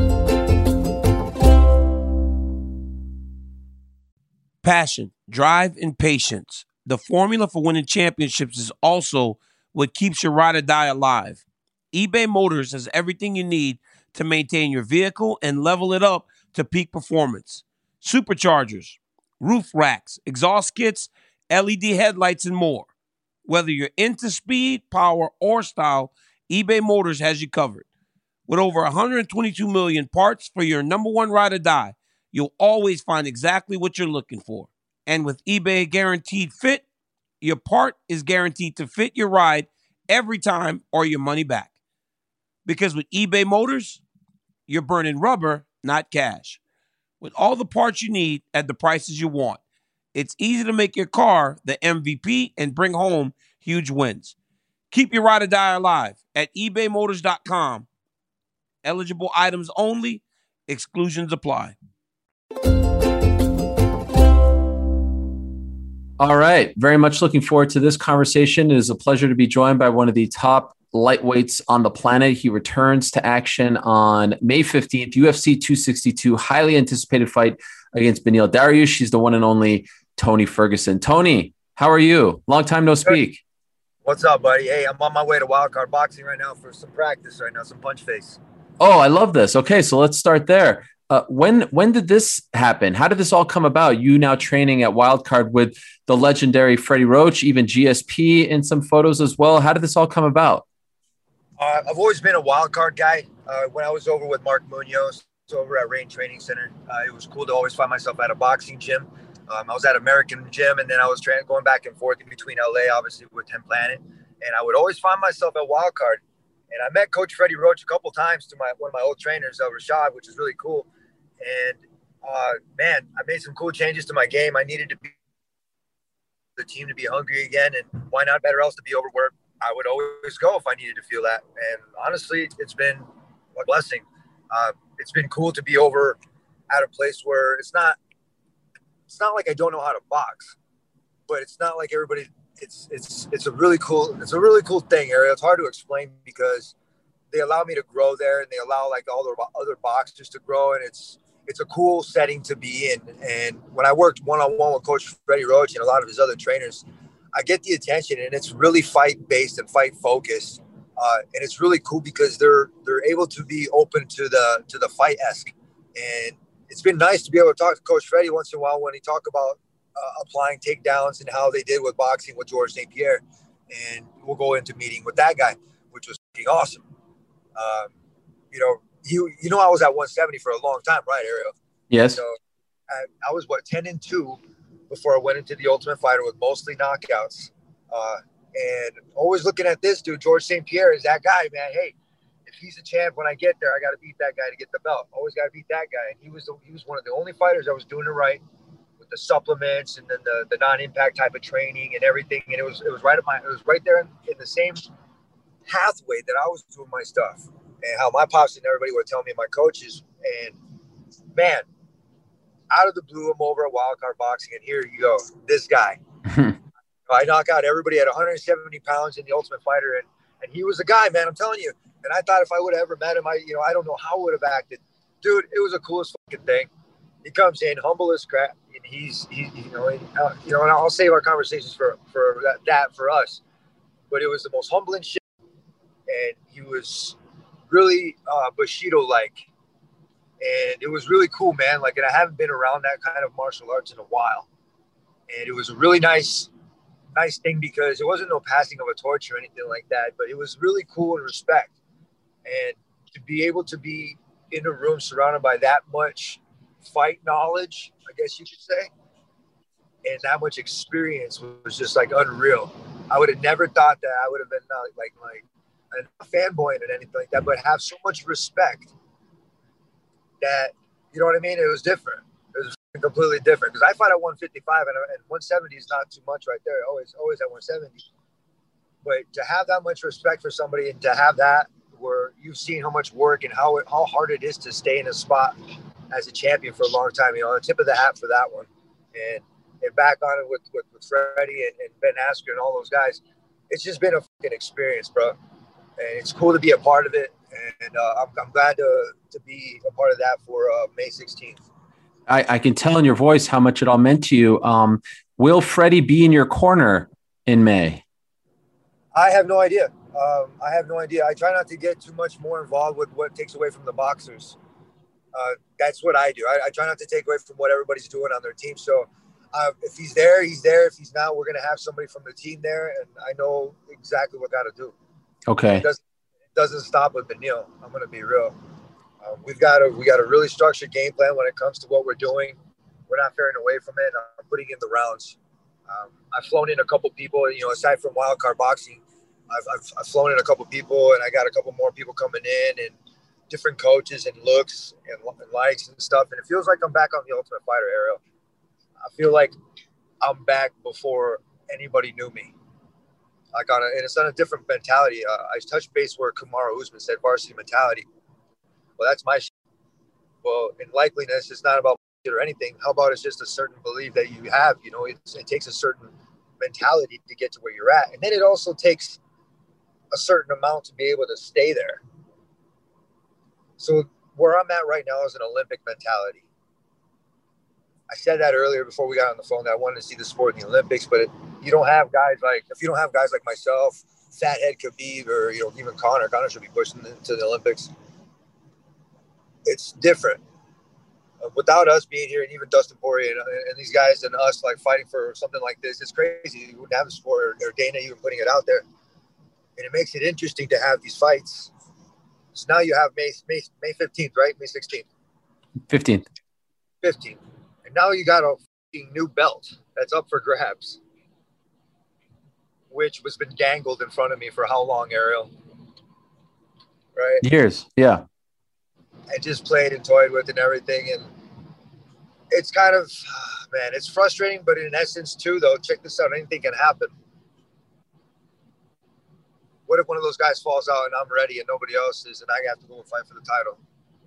Passion, drive, and patience. The formula for winning championships is also what keeps your ride or die alive. eBay Motors has everything you need to maintain your vehicle and level it up to peak performance. Superchargers, roof racks, exhaust kits, L E D headlights, and more. Whether you're into speed, power, or style, eBay Motors has you covered. With over one hundred twenty-two million parts for your number one ride or die, you'll always find exactly what you're looking for. And with eBay Guaranteed Fit, your part is guaranteed to fit your ride every time, or your money back. Because with eBay Motors, you're burning rubber, not cash. With all the parts you need at the prices you want, it's easy to make your car the M V P and bring home huge wins. Keep your ride or die alive at ebay motors dot com. Eligible items only. Exclusions apply. All right. Very much looking forward to this conversation. It is a pleasure to be joined by one of the top lightweights on the planet. He returns to action on May fifteenth, U F C two sixty-two, highly anticipated fight against Beneil Dariush. He's the one and only Tony Ferguson. Tony, how are you? Long time no speak. What's up, buddy? Hey, I'm on my way to Wildcard Boxing right now for some practice right now, some punch face. Oh, I love this. Okay, so let's start there. Uh, when when did this happen? How did this all come about? You now training at Wildcard with the legendary Freddie Roach, even G S P in some photos as well. How did this all come about? Uh, I've always been a Wildcard guy. Uh, when I was over with Mark Munoz over at Rain Training Center, uh, it was cool to always find myself at a boxing gym. Um, I was at American Gym, and then I was tra- going back and forth in between L A, obviously, with ten Planet. And I would always find myself at Wildcard. And I met Coach Freddie Roach a couple times to my one of my old trainers, uh, Rashad, which is really cool. And, uh, man, I made some cool changes to my game. I needed to be the team to be hungry again. And why not better else to be over where I would always go if I needed to feel that. And honestly, it's been a blessing. Uh, it's been cool to be over at a place where it's not, it's not like I don't know how to box, but it's not like everybody, it's, it's, it's a really cool, it's a really cool thing, Ariel. It's hard to explain because they allow me to grow there, and they allow like all the other boxers to grow. And it's, it's a cool setting to be in. And when I worked one-on-one with Coach Freddie Roach and a lot of his other trainers, I get the attention, and it's really fight-based and fight-focused. Uh, and it's really cool because they're they're able to be open to the to the fight-esque. And it's been nice to be able to talk to Coach Freddie once in a while when he talk about uh, applying takedowns and how they did with boxing with George Saint Pierre. And we'll go into meeting with that guy, which was awesome. Um, you know, you you know I was at one seventy for a long time, right, Ariel? Yes. So I, I was, what, ten and two before I went into the Ultimate Fighter with mostly knockouts. Uh, and always looking at this dude, George Saint Pierre, is that guy, man. Hey, if he's a champ when I get there, I got to beat that guy to get the belt. Always got to beat that guy. And he was the, he was one of the only fighters that was doing it right with the supplements and then the, the non-impact type of training and everything. And it was it was right at my it was right there in, in the same pathway that I was doing my stuff, and how my pops and everybody would tell me, my coaches. And man, out of the blue, I'm over at Wildcard Boxing, and here you go, this guy. I knock out everybody at one hundred seventy pounds in the Ultimate Fighter, and and he was a guy, man. I'm telling you. And I thought if I would have ever met him, I you know I don't know how I would have acted, dude. It was the coolest fucking thing. He comes in humble as crap, and he's he, you know he, uh, you know, and I'll save our conversations for for that, that for us. But it was the most humbling shit, and he was really uh, Bushido like, and it was really cool, man. Like, and I haven't been around that kind of martial arts in a while, and it was a really nice, nice thing because it wasn't no passing of a torch or anything like that, but it was really cool and respect, and to be able to be in a room surrounded by that much fight knowledge, I guess you could say, and that much experience was just like unreal. I would have never thought that I would have been uh, like like a fanboy and anything like that, but have so much respect that, you know what I mean? It was different. It was completely different because I fought at one fifty-five and, and one seventy is not too much right there. Always, always at one seventy. But to have that much respect for somebody and to have that where you've seen how much work and how it, how hard it is to stay in a spot as a champion for a long time, you know, the tip of the hat for that one. And and back on it with, with, with Freddie and, and Ben Askren and all those guys, it's just been a fucking experience, bro. And it's cool to be a part of it. And uh, I'm, I'm glad to, to be a part of that for uh, May sixteenth. I, I can tell in your voice how much it all meant to you. Um, will Freddie be in your corner in May? I have no idea. Um, I have no idea. I try not to get too much more involved with what takes away from the boxers. Uh, that's what I do. I, I try not to take away from what everybody's doing on their team. So uh, if he's there, he's there. If he's not, we're going to have somebody from the team there. And I know exactly what got to do. Okay. It doesn't, it doesn't stop with Beneil. I'm going to be real. Um, we've got a, we got a really structured game plan when it comes to what we're doing. We're not veering away from it. I'm putting in the rounds. Um, I've flown in a couple people, you know, aside from wildcard boxing, I've, I've, I've flown in a couple people, and I got a couple more people coming in, and different coaches and looks and, and likes and stuff. And it feels like I'm back on the Ultimate Fighter, Ariel. I feel like I'm back before anybody knew me. Like on a, and it's on a different mentality. Uh, I touched base where Kamaru Usman said varsity mentality. Well, that's my shit. Well, in likeliness, it's not about shit or anything. How about it's just a certain belief that you have? You know, it's, it takes a certain mentality to get to where you're at. And then it also takes a certain amount to be able to stay there. So where I'm at right now is an Olympic mentality. I said that earlier before we got on the phone that I wanted to see the sport in the Olympics, but it, you don't have guys like, if you don't have guys like myself, Fathead Khabib, or, you know, even Conor, Conor should be pushed into the Olympics. It's different. Uh, without us being here, and even Dustin Poirier and, and these guys and us like fighting for something like this, it's crazy. You wouldn't have a sport, or, or Dana even putting it out there. And it makes it interesting to have these fights. So now you have May May May fifteenth, right? May sixteenth. fifteenth. fifteenth. And now you got a new belt that's up for grabs, which was been dangled in front of me for how long, Ariel? Right? Years, yeah. I just played and toyed with and everything. And it's kind of, man, it's frustrating, but in essence too, though, check this out, anything can happen. What if one of those guys falls out and I'm ready and nobody else is, and I have to go and fight for the title?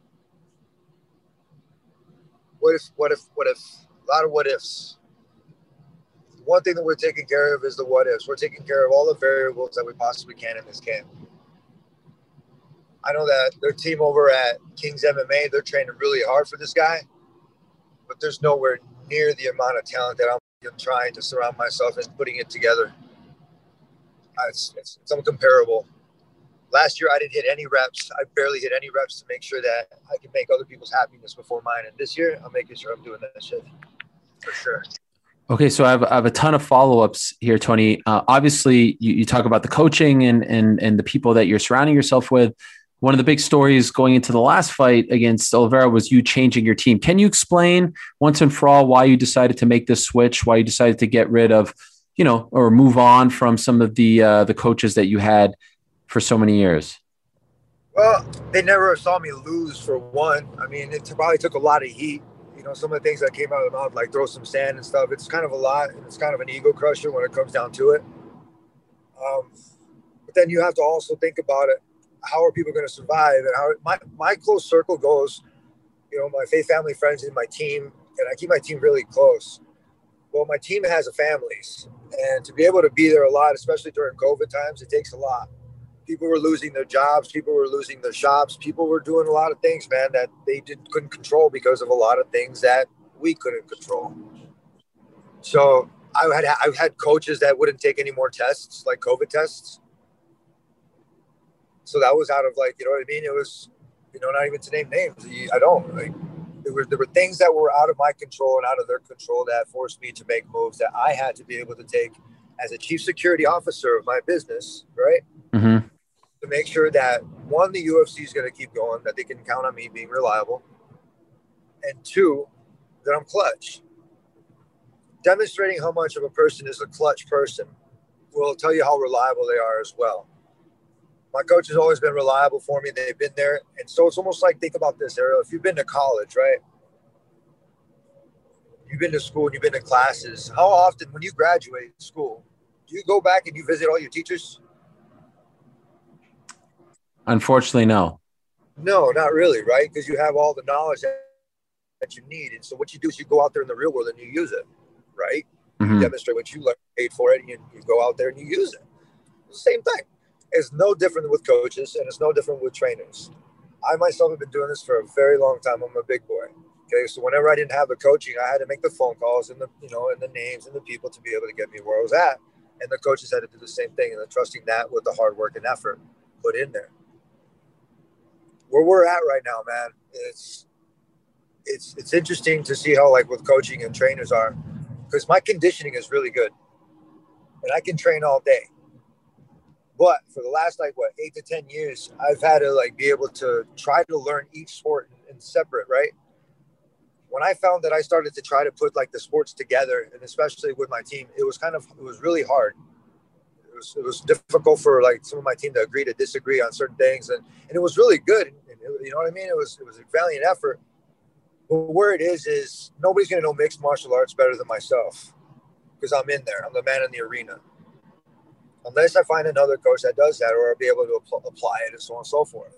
What if, what if, what if, a lot of what ifs. One thing that we're taking care of is the what ifs. We're taking care of all the variables that we possibly can in this camp. I know that their team over at King's M M A, they're training really hard for this guy, but there's nowhere near the amount of talent that I'm trying to surround myself and putting it together. It's, it's, it's uncomparable. Last year, I didn't hit any reps. I barely hit any reps to make sure that I can make other people's happiness before mine. And this year, I'm making sure I'm doing that shit for sure. Okay, so I have, I have a ton of follow-ups here, Tony. Uh, obviously, you, you talk about the coaching and, and, and the people that you're surrounding yourself with. One of the big stories going into the last fight against Oliveira was you changing your team. Can you explain once and for all why you decided to make this switch, why you decided to get rid of, you know, or move on from some of the uh, the coaches that you had for so many years? Well, they never saw me lose, for one. I mean, it probably took a lot of heat. You know, some of the things that came out of the mouth, like throw some sand and stuff, it's kind of a lot. And it's kind of an ego crusher when it comes down to it. Um, but then you have to also think about it. How are people going to survive? And how my, my close circle goes, you know, my faith, family, friends, and my team. And I keep my team really close. Well, my team has families. And to be able to be there a lot, especially during COVID times, it takes a lot. People were losing their jobs. People were losing their shops. People were doing a lot of things, man, that they didn't couldn't control because of a lot of things that we couldn't control. So I had I've had coaches that wouldn't take any more tests, like COVID tests. So that was out of, like, you know what I mean? It was, you know, not even to name names. I don't like. There were there were things that were out of my control and out of their control that forced me to make moves that I had to be able to take as a chief security officer of my business, right? Mm-hmm. To make sure that, one, the U F C is going to keep going, that they can count on me being reliable, and two, that I'm clutch. Demonstrating how much of a person is a clutch person will tell you how reliable they are as well. My coach has always been reliable for me. They've been there. And so it's almost like, think about this, Ariel. If you've been to college, right? You've been to school and you've been to classes. How often, when you graduate school, do you go back and you visit all your teachers? Unfortunately, no. No, not really, right? Because you have all the knowledge that, that you need. And so what you do is you go out there in the real world and you use it, right? Mm-hmm. You demonstrate what you learned, paid for it, and you, you go out there and you use it. It's the same thing. It's no different with coaches, and it's no different with trainers. I myself have been doing this for a very long time. I'm a big boy. Okay, so whenever I didn't have the coaching, I had to make the phone calls and the, you know, and the names and the people to be able to get me where I was at. And the coaches had to do the same thing, and then trusting that with the hard work and effort put in there. Where we're at right now, man, it's it's it's interesting to see how, like, with coaching and trainers are, because my conditioning is really good, and I can train all day. But for the last, like, what, eight to ten years, I've had to, like, be able to try to learn each sport in, in separate, right? When I found that I started to try to put, like, the sports together, and especially with my team, it was kind of, it was really hard. It was, it was difficult for, like, some of my team to agree to disagree on certain things. And, and it was really good. And it, you know what I mean? It was, it was a valiant effort. But where it is, is nobody's going to know mixed martial arts better than myself, because I'm in there. I'm the man in the arena. Unless I find another coach that does that, or I'll be able to apl- apply it and so on and so forth.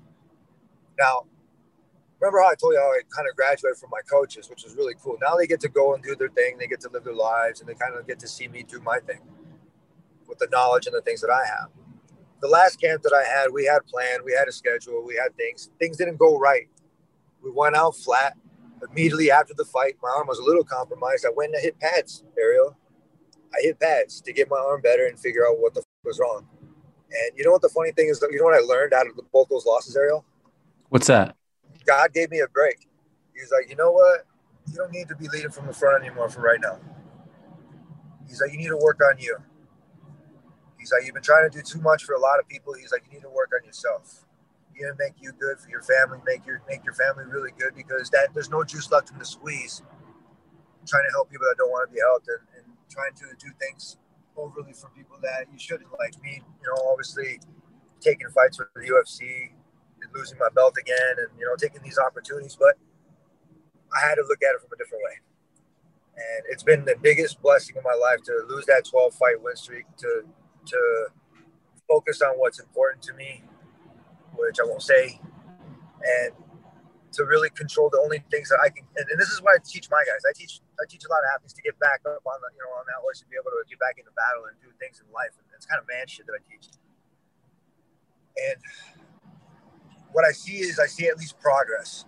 Now, remember how I told you how I kind of graduated from my coaches, which was really cool. Now they get to go and do their thing. They get to live their lives, and they kind of get to see me do my thing with the knowledge and the things that I have. The last camp that I had, we had planned, we had a schedule, we had things. Things didn't go right. We went out flat. Immediately after the fight, my arm was a little compromised. I went and hit pads, Ariel. I hit pads to get my arm better and figure out what the f- was wrong. And you know what the funny thing is? You know what I learned out of the, both those losses, Ariel? What's that? God gave me a break. He's like, you know what? You don't need to be leading from the front anymore for right now. He's like, you need to work on you. He's like, you've been trying to do too much for a lot of people. He's like, you need to work on yourself. You need to make you good for your family, make your make your family really good, because that there's no juice left in the squeeze. I'm trying to help people that don't want to be helped, and, and trying to do things overly for people that you shouldn't, like me, you know, obviously taking fights with the U F C and losing my belt again, and, you know, taking these opportunities. But I had to look at it from a different way. And it's been the biggest blessing of my life to lose that twelve fight win streak, to to focus on what's important to me, which I won't say, and to really control the only things that I can. And, and this is what I teach my guys. I teach I teach a lot of athletes to get back up on the, you know, on that horse and be able to get back into battle and do things in life. And it's kind of man shit that I teach. And what I see is I see at least progress.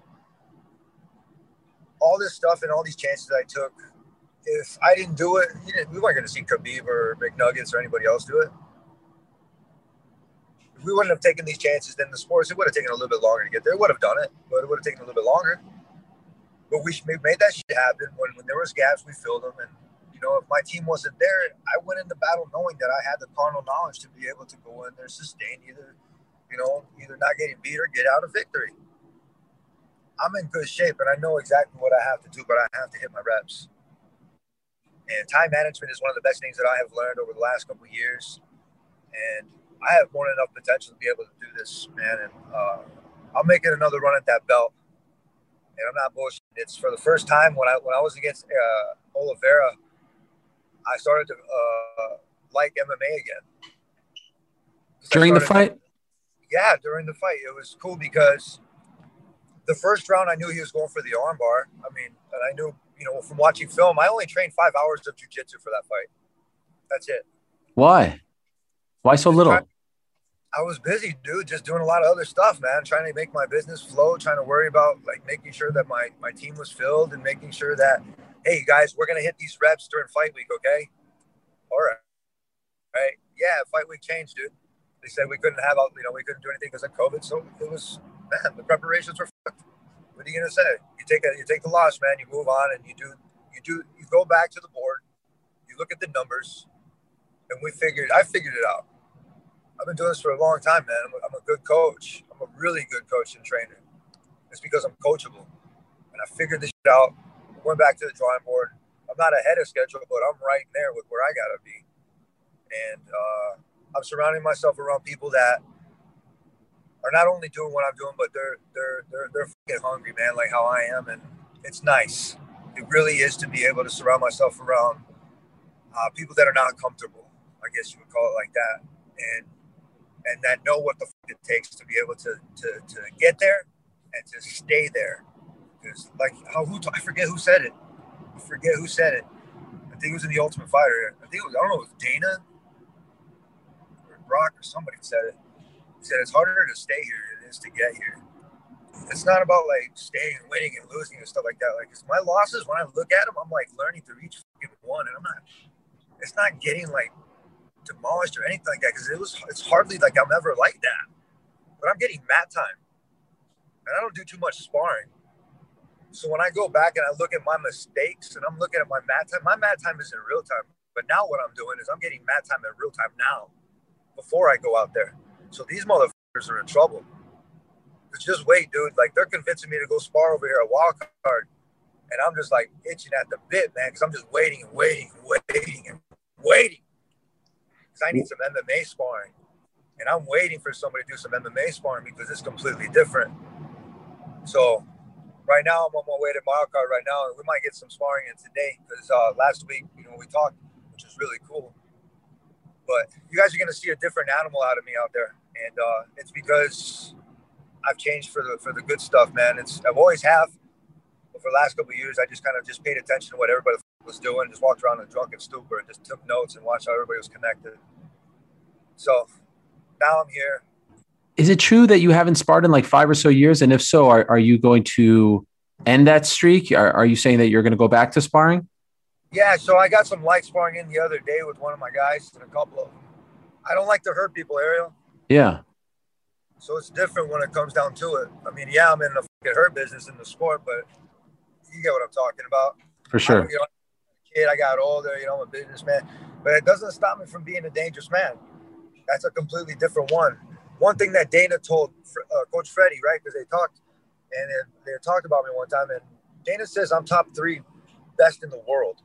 All this stuff and all these chances I took, if I didn't do it, you didn't, we weren't going to see Khabib or McNuggets or anybody else do it. If we wouldn't have taken these chances, then the sports, it would have taken a little bit longer to get there. It would have done it, but it would have taken a little bit longer. But we made that shit happen. When, when there was gaps, we filled them. And, you know, if my team wasn't there, I went into battle knowing that I had the carnal knowledge to be able to go in there, sustain either, you know, either not getting beat or get out of victory. I'm in good shape, and I know exactly what I have to do, but I have to hit my reps. And time management is one of the best things that I have learned over the last couple of years. And I have more than enough potential to be able to do this, man. And uh, I'll make it another run at that belt. And I'm not bullshitting. It's for the first time when I when I was against uh, Oliveira, I started to uh, like M M A again. During the fight? Yeah, during the fight. It was cool because the first round, I knew he was going for the armbar. I mean, and I knew, you know, from watching film, I only trained five hours of jiu-jitsu for that fight. That's it. Why? Why so little? I was busy, dude, just doing a lot of other stuff, man, trying to make my business flow, trying to worry about like making sure that my, my team was filled and making sure that, hey, guys, we're going to hit these reps during fight week, okay? All right. Right? Yeah, fight week changed, dude. They said we couldn't have, you know, we couldn't do anything because of COVID, so it was, man, the preparations were fucked. What are you going to say? You take a, you take the loss, man, you move on, and you do, you do, you go back to the board, you look at the numbers, and we figured, I figured it out. I've been doing this for a long time, man. I'm a, I'm a good coach. I'm a really good coach and trainer. It's because I'm coachable. And I figured this shit out. Went back to the drawing board. I'm not ahead of schedule, but I'm right there with where I got to be. And uh, I'm surrounding myself around people that are not only doing what I'm doing, but they're they're they're they're fucking hungry, man, like how I am. And it's nice. It really is to be able to surround myself around uh, people that are not comfortable. I guess you would call it like that. And and that know what the fuck it takes to be able to, to, to get there and to stay there. Because, like, how, who, I forget who said it. I forget who said it. I think it was in The Ultimate Fighter. I think it was, I don't know, it was Dana or Brock or somebody said it. He said, it's harder to stay here than it is to get here. It's not about, like, staying and winning and losing and stuff like that. Like, 'cause my losses, when I look at them, I'm, like, learning through each fucking one. And I'm not, it's not getting, like, demolished or anything like that, because it was it's hardly like I'm ever like that, but I'm getting mat time and I don't do too much sparring. So when I go back and I look at my mistakes and I'm looking at my mat time, my mat time is in real time, but now what I'm doing is I'm getting mat time in real time now before I go out there. So these motherfuckers are in trouble. It's just wait, dude, like they're convincing me to go spar over here at Wild Card, and I'm just like itching at the bit, man, because I'm just waiting and waiting and waiting and waiting. I need some M M A sparring, and I'm waiting for somebody to do some M M A sparring because it's completely different. So right now I'm on my way to Wildcard right now, and we might get some sparring in today because uh, last week, you know, we talked, which is really cool. But you guys are going to see a different animal out of me out there, and uh, it's because I've changed for the for the good stuff, man. It's I've always have, but for the last couple of years, I just kind of just paid attention to what everybody was doing, just walked around in a drunken stupor and just took notes and watched how everybody was connected. So now I'm here. Is it true that you haven't sparred in like five or so years? And if so, are, are you going to end that streak? Are, are you saying that you're going to go back to sparring? Yeah, so I got some light sparring in the other day with one of my guys and a couple of them. I don't like to hurt people, Ariel. Yeah. So it's different when it comes down to it. I mean, yeah, I'm in the fucking hurt business in the sport, but you get what I'm talking about. For sure. I, you know, kid, I got older, you know, I'm a businessman, but it doesn't stop me from being a dangerous man. That's a completely different one. One thing that Dana told uh, Coach Freddie, right? Because they talked and they, they talked about me one time, and Dana says I'm top three best in the world.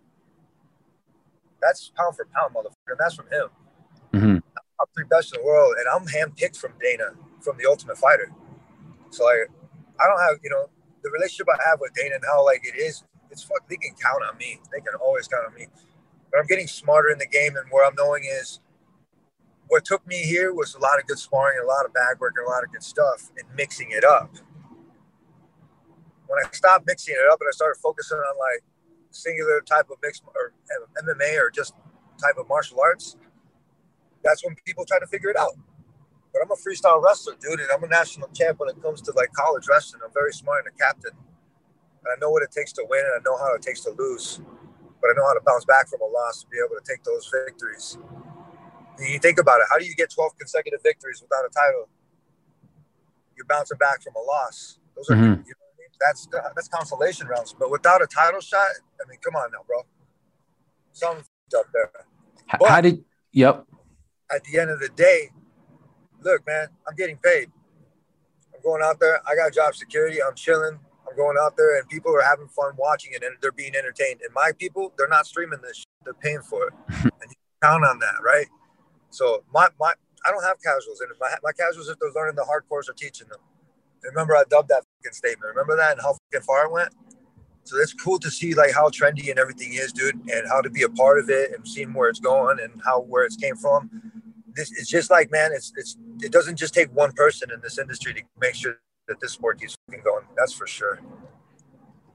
That's pound for pound, motherfucker, and that's from him. Mm-hmm. Top three best in the world, and I'm handpicked from Dana, from The Ultimate Fighter. So like, I don't have, you know, the relationship I have with Dana and how like it is. It's fuck. They can count on me. They can always count on me. But I'm getting smarter in the game, and where I'm knowing is what took me here was a lot of good sparring, and a lot of bag work, and a lot of good stuff, and mixing it up. When I stopped mixing it up and I started focusing on like singular type of mixed or M M A or just type of martial arts, that's when people try to figure it out. But I'm a freestyle wrestler, dude, and I'm a national champ when it comes to like college wrestling. I'm very smart and a captain. And I know what it takes to win, and I know how it takes to lose. But I know how to bounce back from a loss to be able to take those victories. And you think about it, how do you get twelve consecutive victories without a title? You're bouncing back from a loss. Those are, mm-hmm. you know what I mean? That's that's consolation rounds. But without a title shot, I mean, come on now, bro. Something up there. But how did? Yep. At the end of the day, look, man, I'm getting paid. I'm going out there. I got job security. I'm chilling. I'm going out there, and people are having fun watching it, and they're being entertained. And my people, they're not streaming this shit. They're paying for it. And you count on that, right? So my my I don't have casuals in it. My, my casuals, if they're learning the hardcores, are teaching them. Remember, I dubbed that fucking statement. Remember that and how fucking far it went? So it's cool to see like how trendy and everything is, dude, and how to be a part of it and seeing where it's going and how where it's came from. This it's just like, man, it's it's it doesn't just take one person in this industry to make sure that this sport keeps fucking going. That's for sure.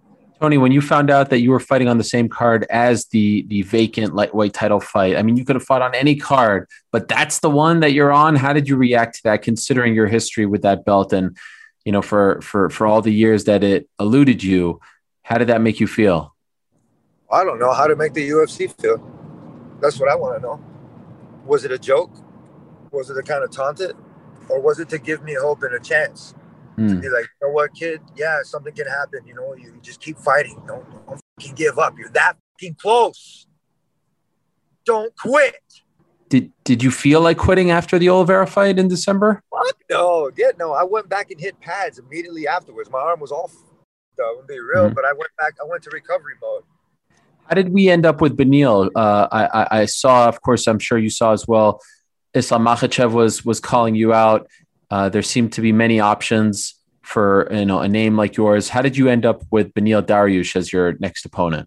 Tony, when you found out that you were fighting on the same card as the the vacant lightweight title fight, I mean, you could have fought on any card, but that's the one that you're on. How did you react to that, considering your history with that belt and, you know, for for for all the years that it eluded you? How did that make you feel? I don't know how to make the U F C feel. That's what I want to know. Was it a joke? Was it a kind of taunted? Or was it to give me hope and a chance? Mm. To be like, you know what, kid? Yeah, something can happen. You know, you just keep fighting. Don't, don't fucking give up. You're that fucking close. Don't quit. Did Did you feel like quitting after the Oliveira fight in December? Fuck no. Yeah, no. I went back and hit pads immediately afterwards. My arm was off. I wouldn't be real, mm. but I went back. I went to recovery mode. How did we end up with Beneil? Uh, I, I, I saw, of course, I'm sure you saw as well, Islam Makhachev was was calling you out. Uh, there seemed to be many options for, you know, a name like yours. How did you end up with Beneil Dariush as your next opponent?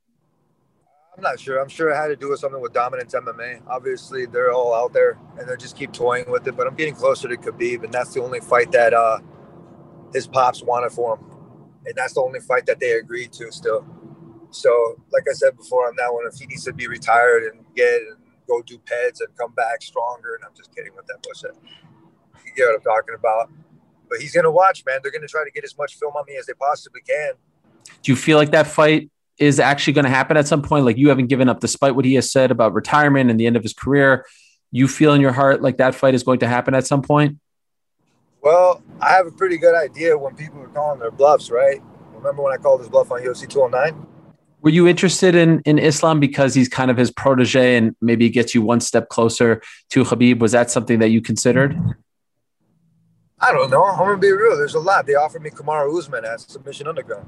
I'm not sure. I'm sure it had to do with something with Dominance M M A. Obviously, they're all out there, and they just keep toying with it. But I'm getting closer to Khabib, and that's the only fight that uh, his pops wanted for him. And that's the only fight that they agreed to still. So, like I said before on that one, if he needs to be retired and get and go do peds and come back stronger, and I'm just kidding with that bullshit. You get what I'm talking about. But he's going to watch, man. They're going to try to get as much film on me as they possibly can. Do you feel like that fight is actually going to happen at some point? Like, you haven't given up, despite what he has said about retirement and the end of his career. You feel in your heart like that fight is going to happen at some point? Well, I have a pretty good idea when people are calling their bluffs, right? Remember when I called his bluff on U F C two oh nine? Were you interested in, in Islam because he's kind of his protege and maybe gets you one step closer to Khabib? Was that something that you considered? I don't know. I'm going to be real. There's a lot. They offered me Kamaru Usman as Submission Underground.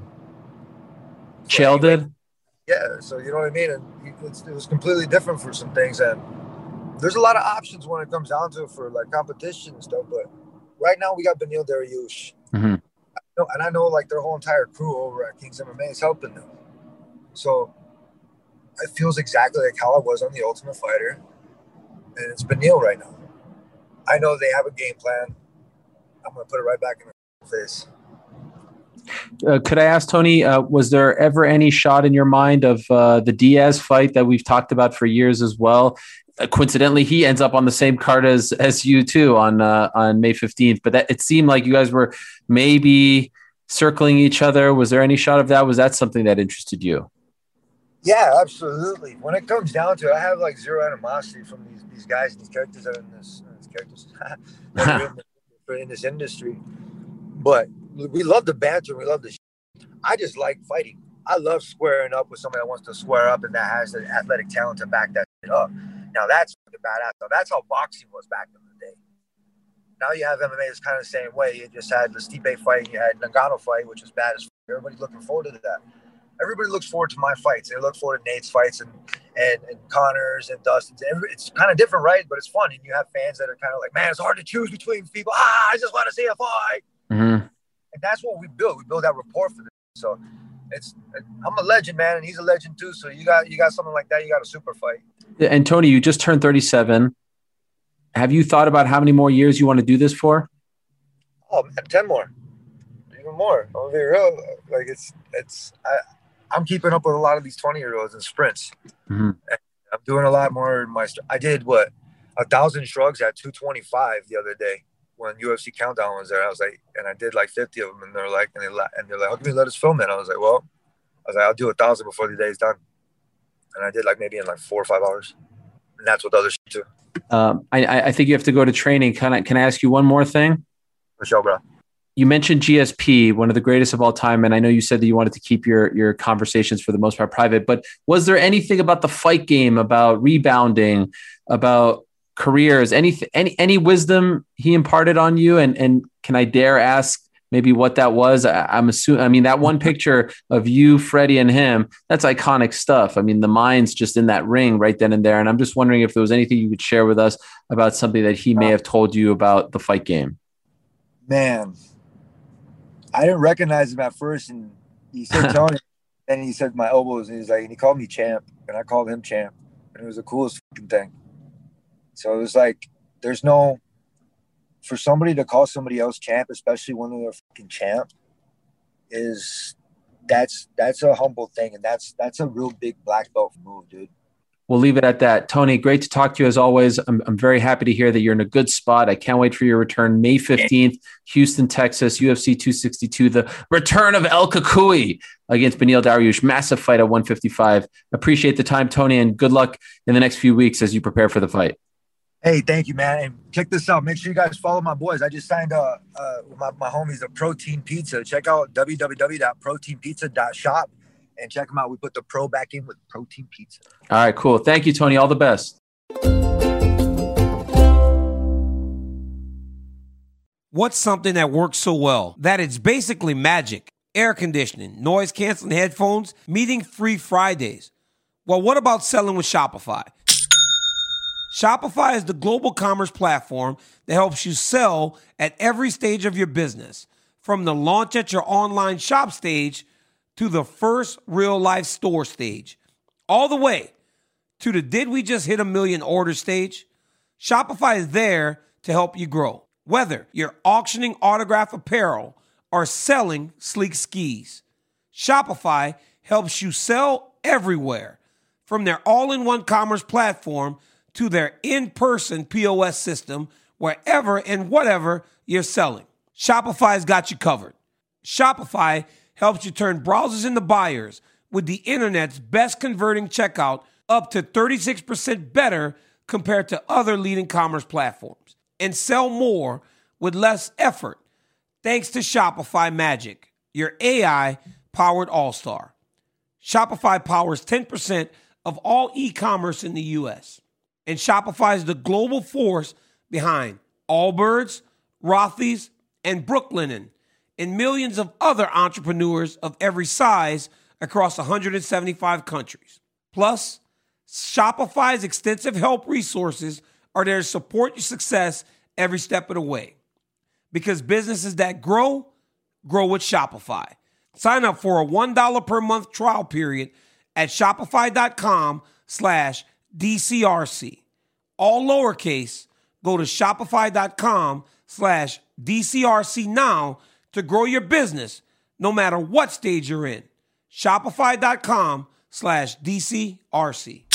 So Chael anyway, did? Yeah. So, you know what I mean? And it's, it was completely different for some things. And there's a lot of options when it comes down to it for like competition and stuff. But right now we got Beneil Dariush. Mm-hmm. I know, and I know like their whole entire crew over at Kings M M A is helping them. So it feels exactly like how I was on The Ultimate Fighter. And it's Beneil right now. I know they have a game plan. I'm going to put it right back in their face. Uh, could I ask, Tony, uh, was there ever any shot in your mind of uh, the Diaz fight that we've talked about for years as well? Uh, coincidentally, he ends up on the same card as, as you too on uh, on May fifteenth. But that, it seemed like you guys were maybe circling each other. Was there any shot of that? Was that something that interested you? Yeah, absolutely. When it comes down to it, I have like zero animosity from these these guys and these characters that are in this, uh, these characters that are in, the, in this industry. But we love the banter. We love the shit. I just like fighting. I love squaring up with somebody that wants to square up and that has the athletic talent to back that shit up. Now that's the badass. Now that's how boxing was back in the day. Now you have M M A that's kind of the same way. You just had the Stipe fight, you had Ngannou fight, which was bad as fuck. Everybody's looking forward to that. Everybody looks forward to my fights. They look forward to Nate's fights and and, and Connor's and Dustin's. It's kind of different, right? But it's fun. And you have fans that are kind of like, man, it's hard to choose between people. Ah, I just want to see a fight. Mm-hmm. And that's what we build. We build that rapport for them. So it's I'm a legend, man, and he's a legend too. So you got you got something like that. You got a super fight. And Tony, you just turned thirty-seven. Have you thought about how many more years you want to do this for? Oh man, ten more, even more. I'll be real. Like it's it's. I, I'm keeping up with a lot of these twenty year olds in sprints. Mm-hmm. I'm doing a lot more in my. I did what a thousand shrugs at two twenty-five the other day when U F C Countdown was there. I was like, and I did like fifty of them, and they're like, and they and they're like, how can you let us film it? I was like, well, I was like, I'll do a thousand before the day's done, and I did like maybe in like four or five hours, and that's with other shit too. Um, I I think you have to go to training. Can I can I ask you one more thing? For sure, bro. You mentioned G S P, one of the greatest of all time, and I know you said that you wanted to keep your your conversations for the most part private, but was there anything about the fight game, about rebounding, about careers, any any any wisdom he imparted on you? And and can I dare ask maybe what that was? I, I'm assuming, I mean, that one picture of you, Freddie, and him, that's iconic stuff. I mean, the mind's just in that ring right then and there. And I'm just wondering if there was anything you could share with us about something that he may have told you about the fight game. Man. I didn't recognize him at first, and he said Tony, and he said my elbows, and he's like, and he called me champ, and I called him champ, and it was the coolest fucking thing. So it was like, there's no, for somebody to call somebody else champ, especially when they're fucking champ, is that's that's a humble thing, and that's that's a real big black belt move, dude. We'll leave it at that. Tony, great to talk to you as always. I'm, I'm very happy to hear that you're in a good spot. I can't wait for your return May fifteenth, Houston, Texas, U F C two sixty-two, the return of El Cucuy against Beneil Dariush. Massive fight at one fifty-five. Appreciate the time, Tony, and good luck in the next few weeks as you prepare for the fight. Hey, thank you, man. And check this out. Make sure you guys follow my boys. I just signed uh, uh, with my, my homies of Protein Pizza. Check out w w w dot protein pizza dot shop. And check them out. We put the pro back in with Protein Pizza. All right, cool. Thank you, Tony. All the best. What's something that works so well that it's basically magic? Air conditioning, noise-canceling headphones, meeting-free Fridays. Well, what about selling with Shopify? Shopify is the global commerce platform that helps you sell at every stage of your business. From the launch at your online shop stage to the first real-life store stage, all the way to the did we just hit a million order stage. Shopify is there to help you grow. Whether you're auctioning autograph apparel or selling sleek skis, Shopify helps you sell everywhere. From their all-in-one commerce platform to their in-person P O S system, wherever and whatever you're selling, Shopify's got you covered. Shopify helps you turn browsers into buyers with the internet's best converting checkout, up to thirty-six percent better compared to other leading commerce platforms, and sell more with less effort thanks to Shopify Magic, your A I-powered all-star. Shopify powers ten percent of all e-commerce in the U S, and Shopify is the global force behind Allbirds, Rothy's, and Brooklinen, and millions of other entrepreneurs of every size across one hundred seventy-five countries. Plus, Shopify's extensive help resources are there to support your success every step of the way. Because businesses that grow, grow with Shopify. Sign up for a one dollar per month trial period at shopify.com slash DCRC. All lowercase, go to shopify.com slash DCRC now to grow your business, no matter what stage you're in. Shopify.com slash DCRC.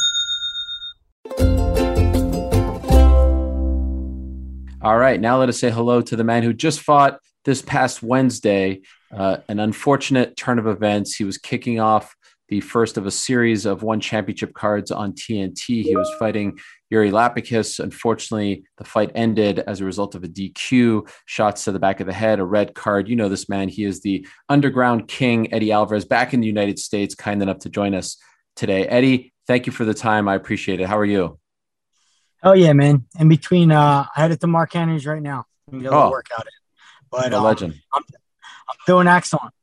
All right, now let us say hello to the man who just fought this past Wednesday. Uh, an unfortunate turn of events. He was kicking off the first of a series of one championship cards on T N T. He was fighting Yuri Lapicus. Unfortunately, the fight ended as a result of a D Q, shots to the back of the head, a red card. You know this man. He is the underground king, Eddie Alvarez, back in the United States, kind enough to join us today. Eddie, thank you for the time. I appreciate it. How are you? Oh, yeah, man. In between, uh, I headed to Mark Henry's right now. I'm going to oh, work out it. But a um, legend. I'm, I'm doing excellent.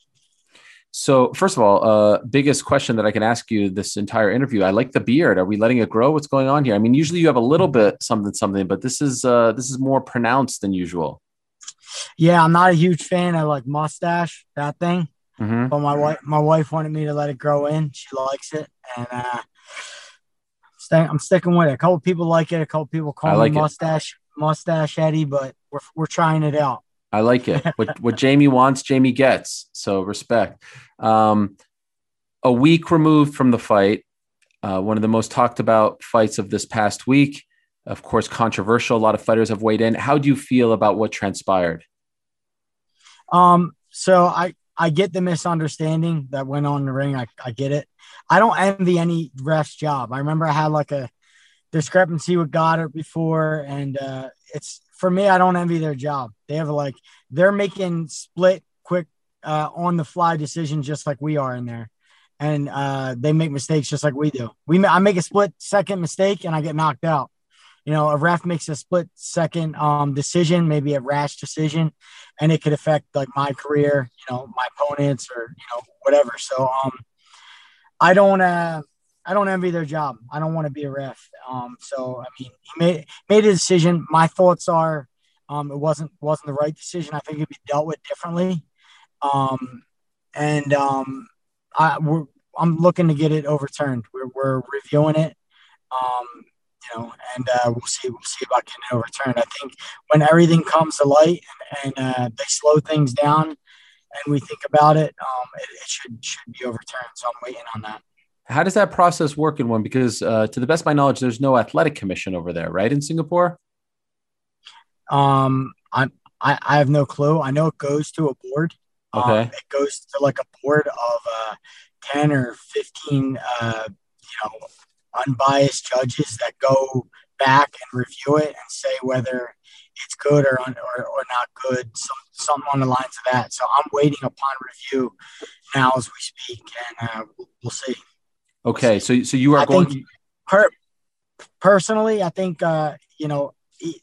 So first of all, uh, biggest question that I can ask you this entire interview, I like the beard. Are we letting it grow? What's going on here? I mean, usually you have a little bit something, something, but this is, uh, this is more pronounced than usual. Yeah. I'm not a huge fan of like mustache, that thing, Mm-hmm. but my wife, my wife wanted me to let it grow in. She likes it. And, uh, stay, I'm sticking with it. A couple people like it. A couple people call I like me it. mustache, mustache Eddie, but we're, we're trying it out. I like it. What what Jamie wants, Jamie gets. So respect. Um, a week removed from the fight, uh, one of the most talked about fights of this past week. Of course, controversial. A lot of fighters have weighed in. How do you feel about what transpired? Um, so I, I get the misunderstanding that went on in the ring. I, I get it. I don't envy any ref's job. I remember I had like a discrepancy with Goddard before, and uh, it's for me, I don't envy their job. They have like, they're making split, quick, uh, on the fly decisions just like we are in there. And uh, they make mistakes just like we do. We I make a split second mistake and I get knocked out. You know, a ref makes a split second um, decision, maybe a rash decision, and it could affect like my career, you know, my opponents or, you know, whatever. So um, I don't, uh, I don't envy their job. I don't want to be a ref. Um, so, I mean, he made, made a decision. My thoughts are um, it wasn't wasn't the right decision. I think it'd be dealt with differently. Um, and um, I, we're, I'm looking to get it overturned. We're, we're reviewing it, um, you know, and uh, we'll see. We'll see about getting it overturned. I think when everything comes to light and, and uh, they slow things down and we think about it, um, it, it should should be overturned. So I'm waiting on that. How does that process work in one? Because uh, to the best of my knowledge, there's no athletic commission over there, right, in Singapore? Um, I'm, I I have no clue. I know it goes to a board. Okay. Um, it goes to like a board of uh, ten or fifteen, uh, you know, unbiased judges that go back and review it and say whether it's good or un, or, or not good, some, something on the lines of that. So I'm waiting upon review now as we speak, and uh, we'll, we'll see. Okay, so so you are I going. Think, per, personally, I think uh, you know he,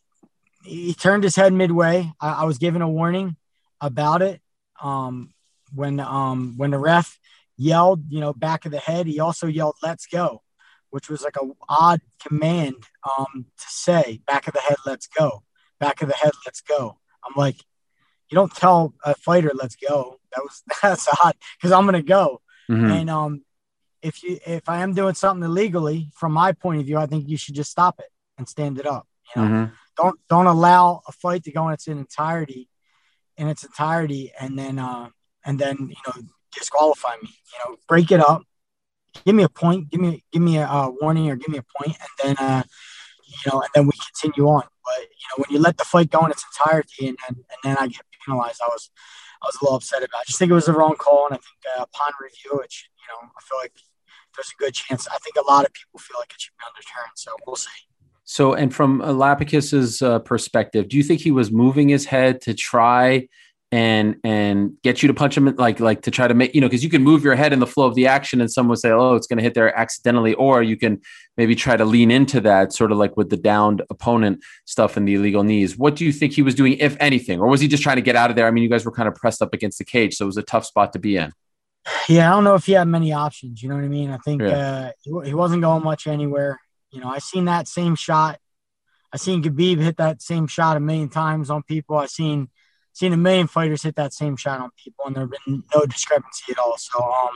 he turned his head midway. I, I was given a warning about it. Um, when um when the ref yelled, you know, back of the head, he also yelled, "Let's go," which was like a odd command um to say, "Back of the head, let's go. Back of the head, let's go." I'm like, you don't tell a fighter, "Let's go." That was that's odd because I'm gonna go. Mm-hmm. And um, if you if I am doing something illegally, from my point of view, I think you should just stop it and stand it up. You know, Mm-hmm. don't don't allow a fight to go in its entirety. in its entirety and then uh and then you know disqualify me. You know, break it up, give me a point, give me give me a uh, warning or give me a point, and then uh you know and then we continue on. But you know, when you let the fight go in its entirety and then and then I get penalized, I was I was a little upset about it. I just think it was the wrong call, and I think uh, upon review it should, you know I feel like there's a good chance. I think a lot of people feel like it should be underturned, so we'll see. So, and from Lapicus's uh, perspective, do you think he was moving his head to try and and get you to punch him, like like to try to make, you know, because you can move your head in the flow of the action and someone would say, oh, it's going to hit there accidentally, or you can maybe try to lean into that, sort of like with the downed opponent stuff and the illegal knees. What do you think he was doing, if anything? Or was he just trying to get out of there? I mean, you guys were kind of pressed up against the cage, so it was a tough spot to be in. Yeah, I don't know if he had many options. You know what I mean? I think Yeah. uh, he, he wasn't going much anywhere. You know, I seen that same shot. I seen Khabib hit that same shot a million times on people. I seen seen a million fighters hit that same shot on people, and there have been no discrepancy at all. So, um,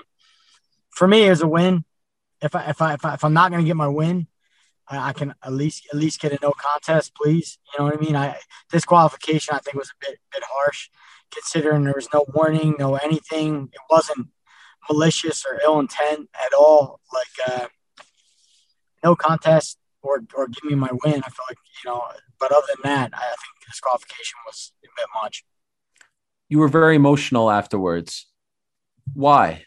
for me, it was a win. If I if I if, I, if I'm not going to get my win, I, I can at least at least get a no contest, please. You know what I mean? I disqualification I think was a bit bit harsh, considering there was no warning, no anything. It wasn't malicious or ill intent at all. Like uh, no contest or or give me my win. I feel like, you know. But other than that, I think disqualification was a bit much. You were very emotional afterwards. Why?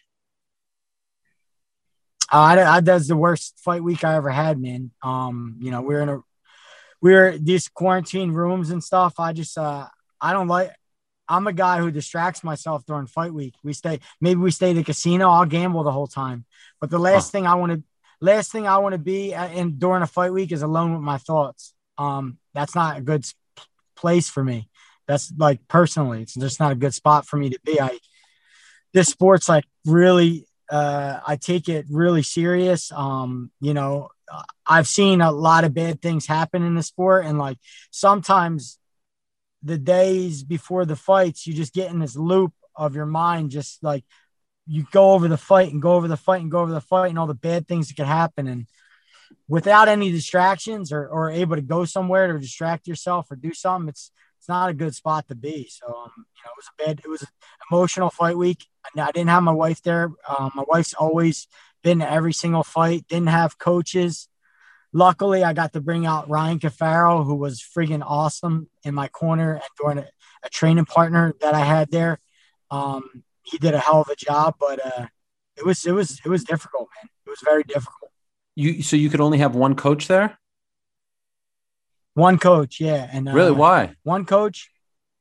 Uh, I, I, that's the worst fight week I ever had, man. Um, you know, we we're in a, we we're these quarantine rooms and stuff. I just, uh, I don't like, I'm a guy who distracts myself during fight week. We stay, maybe we stay at the casino. I'll gamble the whole time. But the last huh. thing I want to, last thing I want to be in during a fight week is alone with my thoughts. Um, that's not a good place for me. That's like personally, it's just not a good spot for me to be. I, this sport's like really, uh, I take it really serious. Um, you know, I've seen a lot of bad things happen in the sport, and like sometimes the days before the fights, you just get in this loop of your mind, just like you go over the fight and go over the fight and go over the fight and all the bad things that could happen. And without any distractions or, or able to go somewhere to distract yourself or do something, it's, it's not a good spot to be. So, um, you know, it was a bad, it was an emotional fight week. I didn't have my wife there. Um, my wife's always been to every single fight, didn't have coaches. Luckily, I got to bring out Ryan Cafaro, who was friggin' awesome in my corner and during a, a training partner that I had there. Um, he did a hell of a job, but uh, it was, it was, it was difficult, man. It was very difficult. You, so you could only have one coach there? One coach, yeah. And uh, really, why? One coach.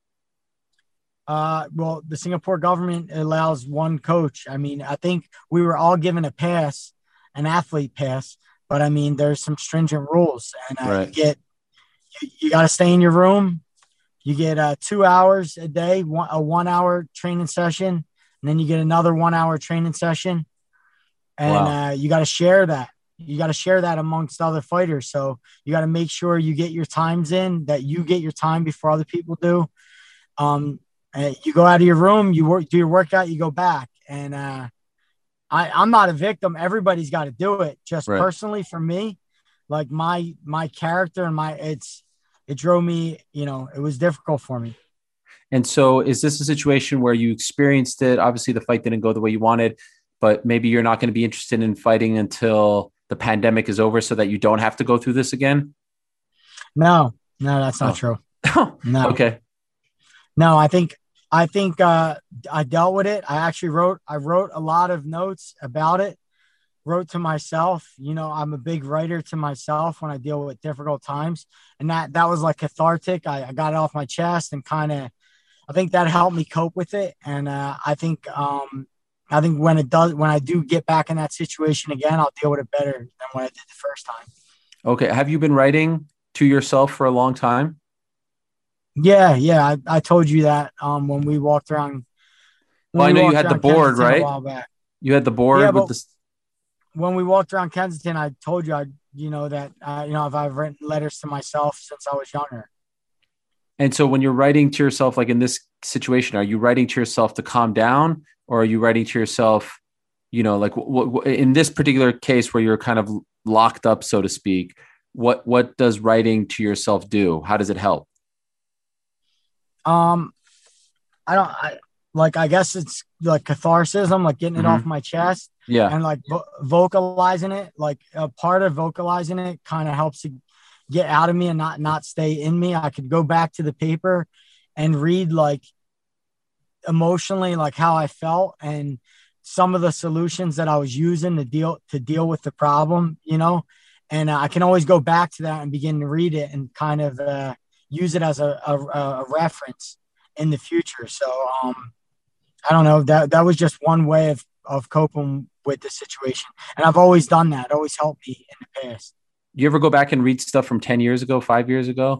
Uh, well, the Singapore government allows one coach. I mean, I think we were all given a pass, an athlete pass, but I mean, there's some stringent rules, and uh, right. you get, you, you got to stay in your room. You get uh, two hours a day, one, a one hour training session, and then you get another one hour training session, and wow. uh, you got to share that. You got to share that amongst other fighters. So you got to make sure you get your times in, that you get your time before other people do. Um, and you go out of your room, you work, do your workout, you go back. And uh, I, I'm not a victim. Everybody's got to do it. Just right. personally for me, like my, my character and my, it's, it drove me, you know, it was difficult for me. And so is this a situation where you experienced it? Obviously the fight didn't go the way you wanted, but maybe you're not going to be interested in fighting until the pandemic is over so that you don't have to go through this again? No, no, that's not Oh. true. No. Okay. No, I think, I think uh, I dealt with it. I actually wrote, I wrote a lot of notes about it, wrote to myself. You know, I'm a big writer to myself when I deal with difficult times. And that, that was like cathartic. I, I got it off my chest and kind of, I think that helped me cope with it. And uh, I think, um, I think when it does, when I do get back in that situation again, I'll deal with it better than when I did the first time. Okay. Have you been writing to yourself for a long time? Yeah. Yeah. I, I told you that um, when we walked around. when Well, I we know you walked had the around board, Kensington a right? while back. You had the board Yeah, with but- this. When we walked around Kensington, I told you, I, you know, that, uh, you know, if I've written letters to myself since I was younger. And so when you're writing to yourself, like in this situation, are you writing to yourself to calm down, or are you writing to yourself, you know, like w- w- in this particular case where you're kind of locked up, so to speak, what, what does writing to yourself do? How does it help? Um, I don't, I like, I guess it's like catharsis, like getting it Mhm. off my chest Yeah. and like vo- vocalizing it. Like a part of vocalizing it kind of helps it get out of me and not, not stay in me. I could go back to the paper and read like emotionally, like how I felt and some of the solutions that I was using to deal, to deal with the problem, you know, and uh, I can always go back to that and begin to read it and kind of uh, use it as a, a, a reference in the future. So, um, I don't know, that, that was just one way of, of coping with the situation. And I've always done that. It always helped me in the past. You ever go back and read stuff from ten years ago, five years ago?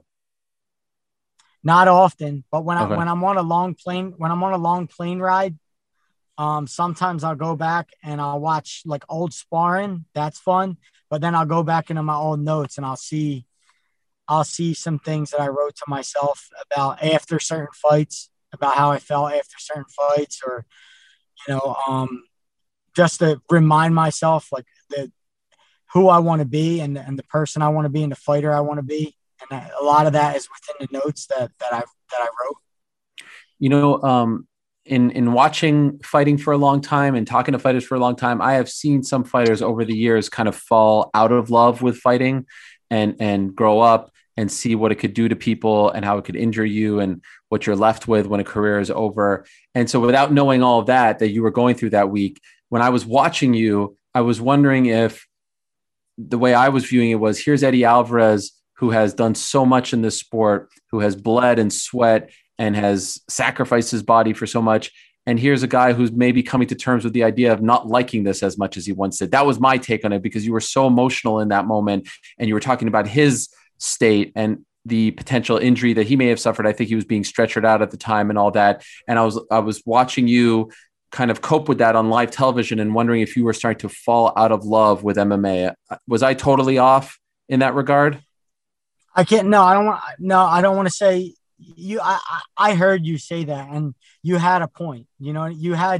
Not often, but when Okay. I, when I'm on a long plane, when I'm on a long plane ride, um, sometimes I'll go back and I'll watch like old sparring. That's fun. But then I'll go back into my old notes and I'll see, I'll see some things that I wrote to myself about after certain fights, about how I felt after certain fights, or, you know, um, just to remind myself like the, who I want to be and, and the person I want to be and the fighter I want to be. And that, a lot of that is within the notes that, that I, that I wrote. You know, um, in, in watching fighting for a long time and talking to fighters for a long time, I have seen some fighters over the years kind of fall out of love with fighting and, and grow up and see what it could do to people and how it could injure you and what you're left with when a career is over. And so without knowing all of that, that you were going through that week, when I was watching you, I was wondering if the way I was viewing it was, here's Eddie Alvarez, who has done so much in this sport, who has bled and sweat and has sacrificed his body for so much. And here's a guy who's maybe coming to terms with the idea of not liking this as much as he once did. That was my take on it, because you were so emotional in that moment and you were talking about his state and the potential injury that he may have suffered. I think he was being stretchered out at the time and all that. And I was, I was watching you kind of cope with that on live television and wondering if you were starting to fall out of love with M M A. Was I totally off in that regard? I can't, no, I don't want, no, I don't want to say you, I, I I heard you say that and you had a point, you know, you had,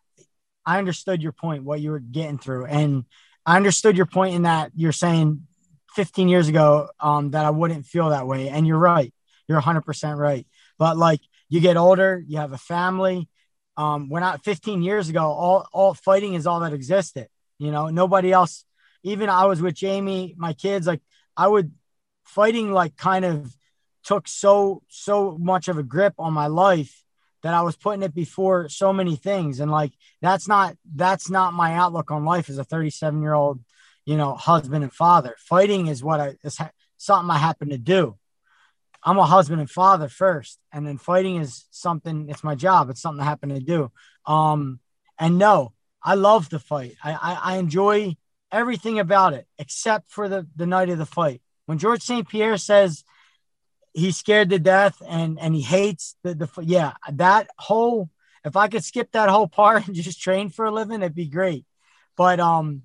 I understood your point, what you were getting through. And I understood your point in that you're saying fifteen years ago um, that I wouldn't feel that way. And you're right. You're one hundred percent right. But like you get older, you have a family. Um, when I, fifteen years ago, all, all fighting is all that existed. You know, nobody else, even I was with Jamie, my kids, like I would, fighting like kind of took so, so much of a grip on my life that I was putting it before so many things. And like, that's not, that's not my outlook on life as a thirty-seven year old, you know, husband and father. Fighting is what I, is something I happen to do. I'm a husband and father first, and then fighting is something, it's my job. It's something I happen to do. Um, and no, I love the fight. I, I, I enjoy everything about it, except for the, the night of the fight. When George Saint Pierre says he's scared to death and, and he hates the, the, yeah, that whole, if I could skip that whole part and just train for a living, it'd be great. But, um,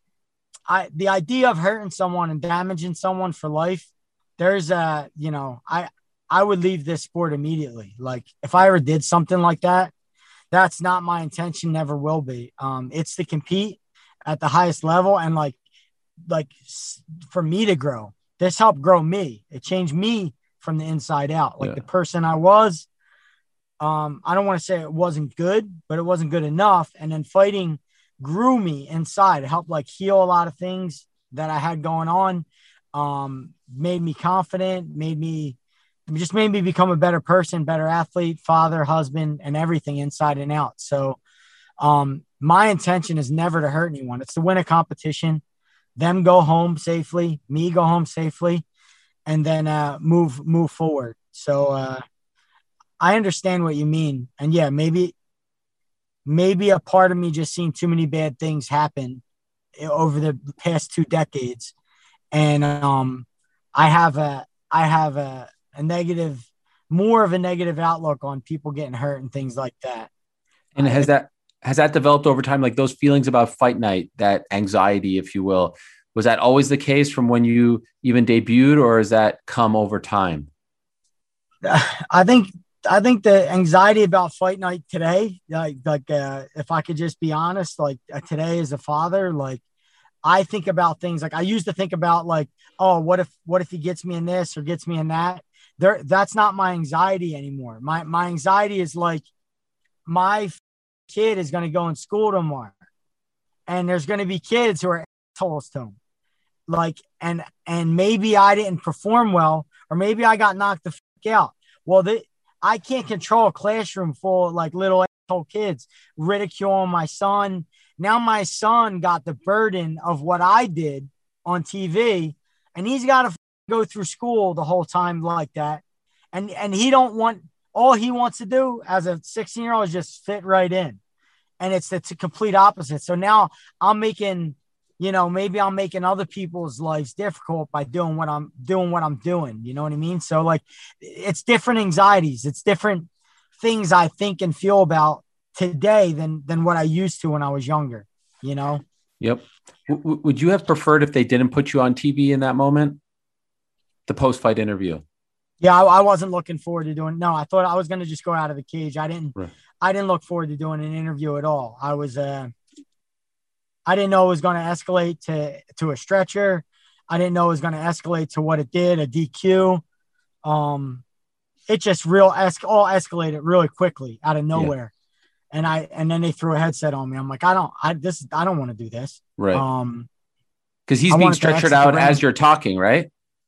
I, the idea of hurting someone and damaging someone for life, there's a, you know, I, I would leave this sport immediately. Like if I ever did something like that, that's not my intention. Never will be. Um, it's to compete at the highest level. And like, like for me to grow, this helped grow me. It changed me from the inside out. Like Yeah. the person I was, Um, I don't want to say it wasn't good, but it wasn't good enough. And then fighting grew me inside. It helped like heal a lot of things that I had going on. Um, made me confident, made me just made me become a better person, better athlete, father, husband, and everything inside and out. So um, my intention is never to hurt anyone. It's to win a competition, them go home safely, me go home safely, and then uh, move move forward. So uh, I understand what you mean. And yeah, maybe maybe a part of me just seen too many bad things happen over the past two decades. And um, I have a, I have a, a negative, more of a negative outlook on people getting hurt and things like that. And has that, has that developed over time? Like those feelings about fight night, that anxiety, if you will, was that always the case from when you even debuted, or has that come over time? I think, I think the anxiety about fight night today, like, like uh, if I could just be honest, like uh, today as a father, like, I think about things like I used to think about like, oh, what if, what if he gets me in this or gets me in that? There, that's not my anxiety anymore. My, my anxiety is like my kid is going to go in school tomorrow and there's going to be kids who are assholes to him. Like, and, and maybe I didn't perform well, or maybe I got knocked the fuck out. Well, the, I can't control a classroom full of like little asshole kids ridiculing my son. Now my son got the burden of what I did on T V, and he's got to go through school the whole time like that. And, and he don't want, all he wants to do as a sixteen year old is just fit right in. And it's, it's a complete opposite. So now I'm making, you know, maybe I'm making other people's lives difficult by doing what I'm doing, what I'm doing. You know what I mean? So like, it's different anxieties. It's different things I think and feel about today than than what I used to when I was younger, you know? Yep. W- would you have preferred if they didn't put you on T V in that moment? The post-fight interview? Yeah, I, I wasn't looking forward to doing, no, I thought I was going to just go out of the cage. I didn't, Right. I didn't look forward to doing an interview at all. I was, uh, I didn't know it was going to escalate to, to a stretcher. I didn't know it was going to escalate to what it did, a D Q. Um, it just real, es- all escalated really quickly out of nowhere. Yeah. And I, and then they threw a headset on me. I'm like, I don't, I, this, I don't want to do this. Right. Um, Cause he's I being stretchered out as you're talking, right?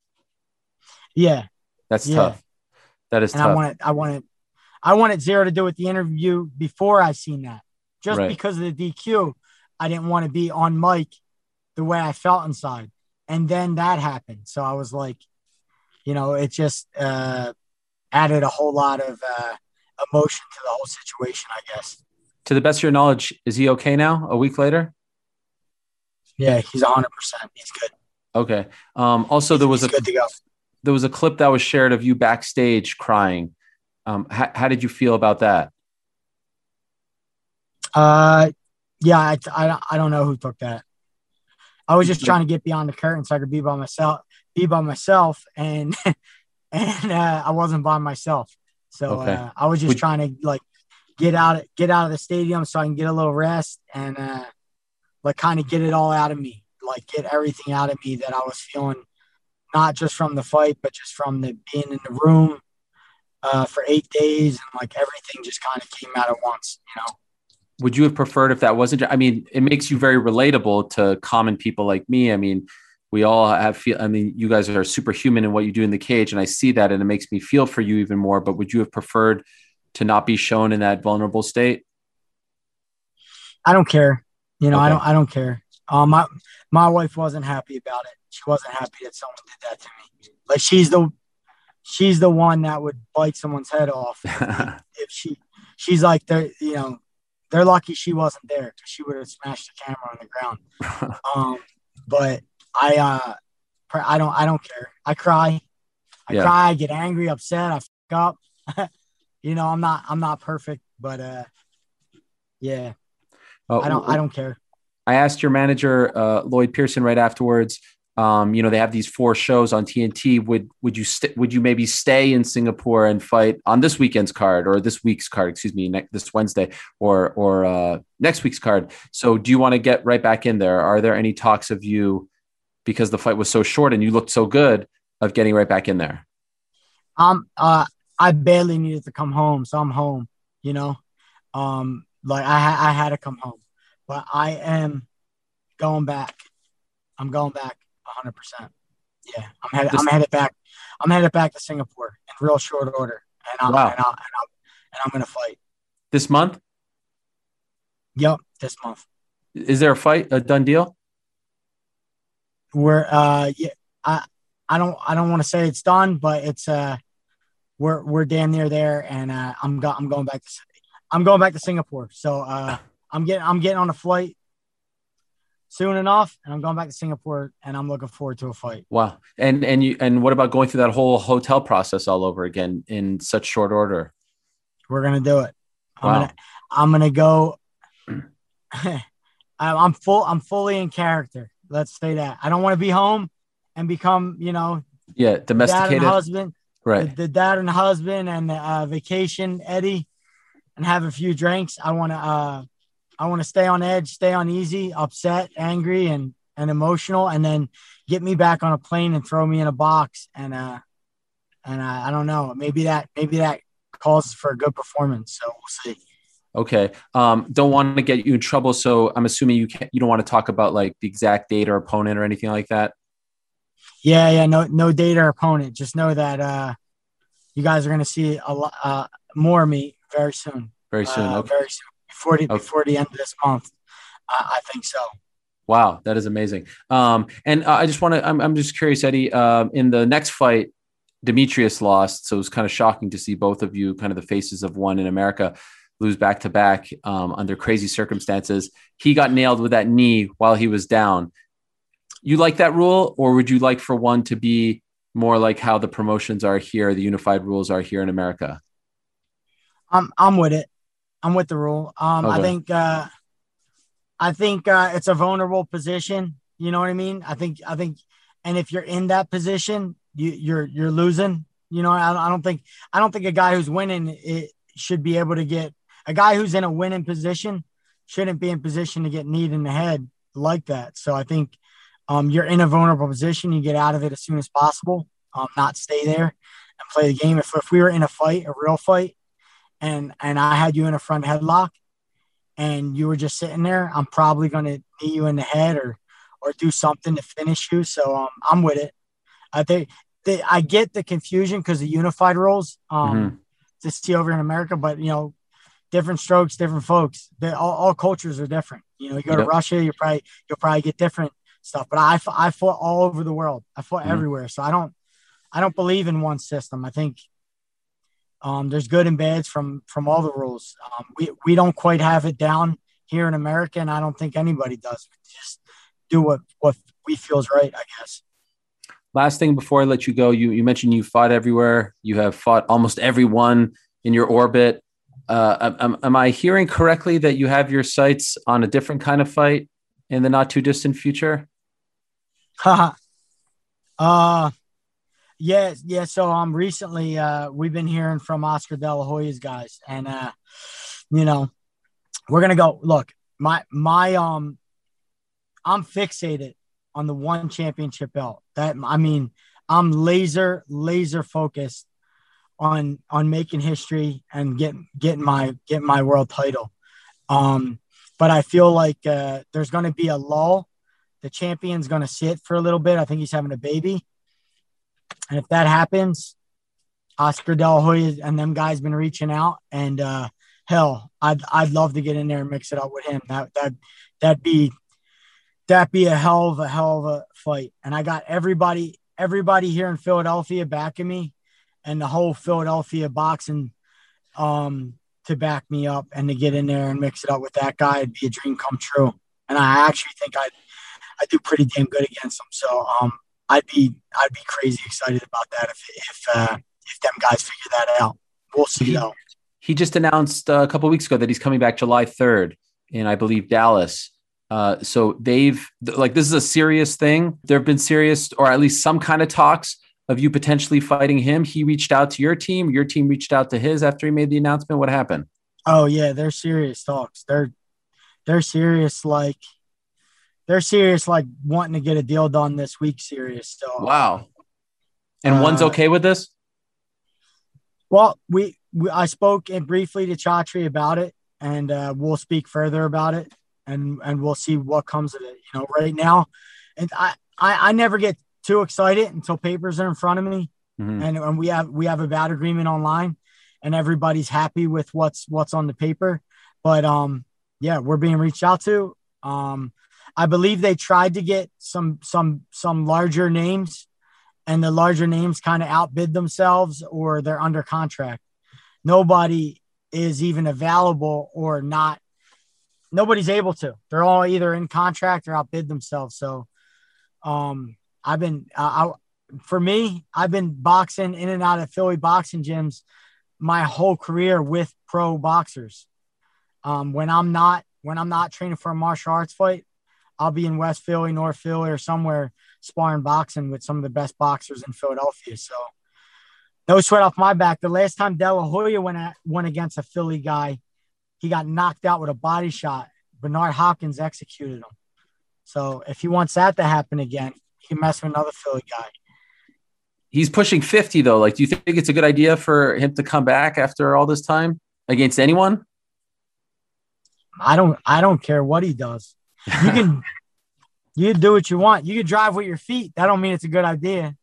Yeah. That's yeah. tough. That is and tough. I wanted, I wanted, I wanted zero to do with the interview before I seen that, just right. because of the D Q. I didn't want to be on mic the way I felt inside. And then that happened. So I was like, you know, it just uh, added a whole lot of uh, emotion to the whole situation, I guess. To the best of your knowledge, is he okay now a week later? Yeah, he's one hundred percent. He's good. Okay. Um, also, there was he's a good to go. There was a clip that was shared of you backstage crying. Um, how, how did you feel about that? Uh, yeah, I, I, I don't know who took that. I was just trying to get beyond the curtain so I could be by myself, be by myself. And, and, uh, I wasn't by myself. So, okay. uh, I was just Would, trying to like get out, get out of the stadium so I can get a little rest and, uh, like kind of get it all out of me, like get everything out of me that I was feeling, not just from the fight, but just from the being in the room, uh, for eight days. And like everything just kind of came out at once, you know? Would you have preferred if that wasn't, I mean, it makes you very relatable to common people like me. I mean, we all have feel, I mean, you guys are superhuman in what you do in the cage, and I see that, and it makes me feel for you even more, but would you have preferred to not be shown in that vulnerable state? I don't care. You know, okay. I don't, I don't care. Um, my, my wife wasn't happy about it. She wasn't happy that someone did that to me. Like she's the, she's the one that would bite someone's head off. if, if she, she's like, the, you know, they're lucky she wasn't there because she would have smashed the camera on the ground. um, but I, uh, I don't, I don't care. I cry, I yeah. cry, I get angry, upset, I fuck up. you know, I'm not, I'm not perfect, but uh, yeah, uh, I don't, I don't care. I asked your manager, uh, Lloyd Pearson, right afterwards. Um, you know, they have these four shows on T N T. Would would you st- would you maybe stay in Singapore and fight on this weekend's card or this week's card? Excuse me, ne- this Wednesday or or uh, next week's card. So, do you want to get right back in there? Are there any talks of you, because the fight was so short and you looked so good, of getting right back in there? Um, uh, I barely needed to come home, so I'm home. You know, um, like I ha- I had to come home, but I am going back. I'm going back one hundred percent. Yeah, I'm headed. This, I'm headed back. I'm headed back to Singapore in real short order, and I'm wow. and, I, and I'm and I'm gonna fight This month? Yep, this month. Is there a fight, a done deal? We're uh yeah, I I don't I don't want to say it's done, but it's uh we're we're damn near there, and uh, I'm go- I'm going back to I'm going back to Singapore. So uh I'm getting I'm getting on a flight soon enough, and I'm going back to Singapore, and I'm looking forward to a fight. Wow. And and you and what about going through that whole hotel process all over again in such short order? We're gonna do it. I'm Wow. gonna I'm gonna go. I'm full. I'm fully in character. Let's say that. I don't want to be home and become, you know, Yeah, domesticated. dad and husband, right? The, the dad and husband and the uh, vacation Eddie, and have a few drinks. I want to. Uh, I want to stay on edge, stay on easy, upset, angry, and and emotional, and then get me back on a plane and throw me in a box. And uh, and uh, I don't know. Maybe that. Maybe that calls for a good performance. So we'll see. Okay. Um, don't want to get you in trouble. So I'm assuming you can't, you don't want to talk about like the exact date or opponent or anything like that. Yeah. Yeah. No, no date or opponent. Just know that, uh, you guys are going to see a lot, uh, more of me very soon. Very soon. Uh, Okay. Very soon. Before the, Okay. before the end of this month. Uh, I think so. Wow. That is amazing. Um, and uh, I just want to, I'm, I'm just curious, Eddie, um, in the next fight, Demetrius lost. So it was kind of shocking to see both of you kind of the faces of one in America lose back to back um, under crazy circumstances. He got nailed with that knee while he was down. You like that rule, or would you like for one to be more like how the promotions are here, the unified rules are here in America? I'm, I'm with it. I'm with the rule. Um, Okay. I think, uh, I think, uh, it's a vulnerable position. You know what I mean? I think, I think, and if you're in that position, you, you're, you're losing, you know, I, I don't think, I don't think a guy who's winning it should be able to get, a guy who's in a winning position shouldn't be in position to get kneed in the head like that. So I think um, you're in a vulnerable position. You get out of it as soon as possible, um, not stay there and play the game. If, if we were in a fight, a real fight, and and I had you in a front headlock and you were just sitting there, I'm probably going to knee you in the head or or do something to finish you. So um, I'm with it. I think they, I get the confusion because of unified rules um, Mm-hmm. to see over in America, but you know, different strokes, different folks. They all, all cultures are different. You know, you go Yep. to Russia, you probably you'll probably get different stuff. But I I fought all over the world. I fought Mhm. everywhere. So I don't I don't believe in one system. I think um, there's good and bads from from all the rules. Um, we we don't quite have it down here in America, and I don't think anybody does. We just do what what we feel is right, I guess. Last thing before I let you go, you you mentioned you fought everywhere. You have fought almost everyone in your orbit. Uh, am, am I hearing correctly that you have your sights on a different kind of fight in the not too distant future? uh yeah, yeah. So um recently uh we've been hearing from Oscar De La Hoya's guys, and uh you know, we're gonna go look, my my um I'm fixated on the one championship belt. That I mean, I'm laser, laser focused on on making history and getting getting my getting my world title. Um, but I feel like uh, there's going to be a lull. The champion's going to sit for a little bit. I think he's having a baby, and if that happens, Oscar De La Hoya and them guys been reaching out, and uh, hell, I'd I'd love to get in there and mix it up with him. That that that'd be that'd be a hell of a hell of a fight. And I got everybody everybody here in Philadelphia backing me, and the whole Philadelphia boxing um, to back me up and to get in there and mix it up with that guy. It'd be a dream come true. And I actually think I'd, I'd do pretty damn good against him. So um, I'd be I'd be crazy excited about that if if uh, if them guys figure that out. We'll see though. He just announced uh, a couple of weeks ago that he's coming back July third in, I believe, Dallas. Uh, so they've like this is a serious thing. There have been serious, or at least some kind of talks of you potentially fighting him. He reached out to your team. Your team reached out to his after he made the announcement. What happened? Oh yeah, they're serious talks. They're they're serious like they're serious like wanting to get a deal done this week. Serious. So Wow. And uh, one's okay with this? Well, we, we I spoke in briefly to Chatri about it, and uh, we'll speak further about it, and and we'll see what comes of it. You know, right now, and I I, I never get too excited until papers are in front of me, mm-hmm. and and we have we have a bad agreement online, and everybody's happy with what's what's on the paper. But um, yeah, we're being reached out to. Um, I believe they tried to get some some some larger names. And the larger names kind of outbid themselves, or they're under contract. Nobody is even available or not. Nobody's able to. They're all either in contract or outbid themselves. So um, I've been, uh, I, for me, I've been boxing in and out of Philly boxing gyms my whole career with pro boxers. Um, when I'm not, when I'm not training for a martial arts fight, I'll be in West Philly, North Philly, or somewhere sparring boxing with some of the best boxers in Philadelphia. So no sweat off my back. The last time De La Hoya went, at, went against a Philly guy, he got knocked out with a body shot. Bernard Hopkins executed him. So if he wants that to happen again, he can mess with another Philly guy. He's pushing fifty though. Like, do you think it's a good idea for him to come back after all this time against anyone? I don't, I don't care what he does. You can, you can do what you want. You can drive with your feet. That don't mean it's a good idea.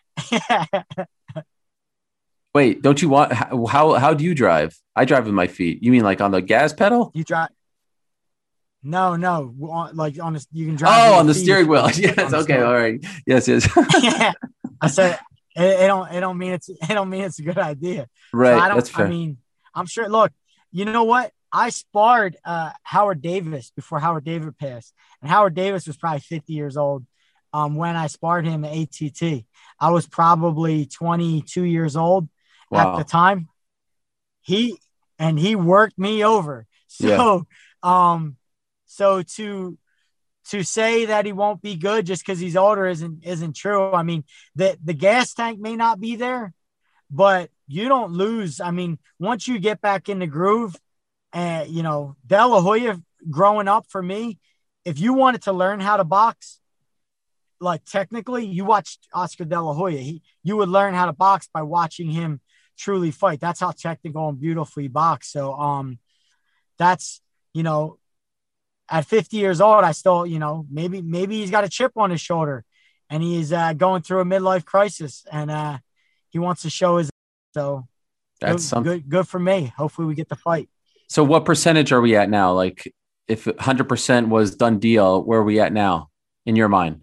Wait, don't you want, how, how do you drive? I drive with my feet. You mean like on the gas pedal? You drive. No, no. On, like on the, you can drive. Oh, on the feet. Steering wheel. Yes. Okay. All right. Yes. Yes. Yeah. I said, it, it don't, it don't mean it's, it don't mean it's a good idea. Right. So I don't, That's fair. I mean, I'm sure, look, you know what? I sparred uh, Howard Davis before Howard Davis passed. And Howard Davis was probably fifty years old um, when I sparred him at A T T. I was probably twenty-two years old wow. at the time. He and he worked me over. So, yeah. um, so to to say that he won't be good just because he's older isn't isn't true. I mean, the the gas tank may not be there, but you don't lose. I mean, once you get back in the groove. And, you know, De La Hoya growing up for me, if you wanted to learn how to box, like technically you watched Oscar De La Hoya, he, you would learn how to box by watching him truly fight. That's how technical and beautiful he boxed. So um, that's, you know, at fifty years old, I still, you know, maybe, maybe he's got a chip on his shoulder and he's uh, going through a midlife crisis and uh, he wants to show his, so that's good, something good, good for me. Hopefully we get the fight. So what percentage are we at now? Like if one hundred percent was done deal, where are we at now in your mind?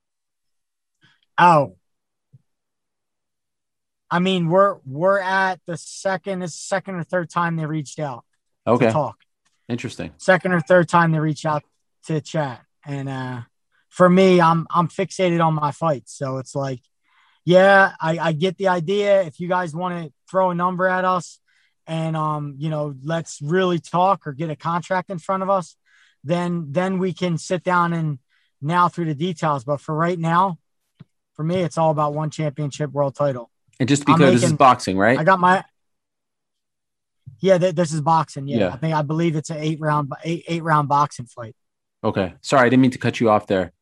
Oh, I mean, we're, we're at the second, is second or third time they reached out okay. to talk. Interesting. Second or third time they reached out to chat. And uh, for me, I'm, I'm fixated on my fights. So it's like, yeah, I, I get the idea. If you guys want to throw a number at us, and, um, you know, let's really talk or get a contract in front of us, then, then we can sit down and now through the details. But for right now, for me, it's all about one championship world title. And just because making, this is boxing, right? I got my, yeah, th- this is boxing. Yeah. yeah. I think, I believe it's an eight round, eight, eight round boxing fight. Okay. Sorry. I didn't mean to cut you off there.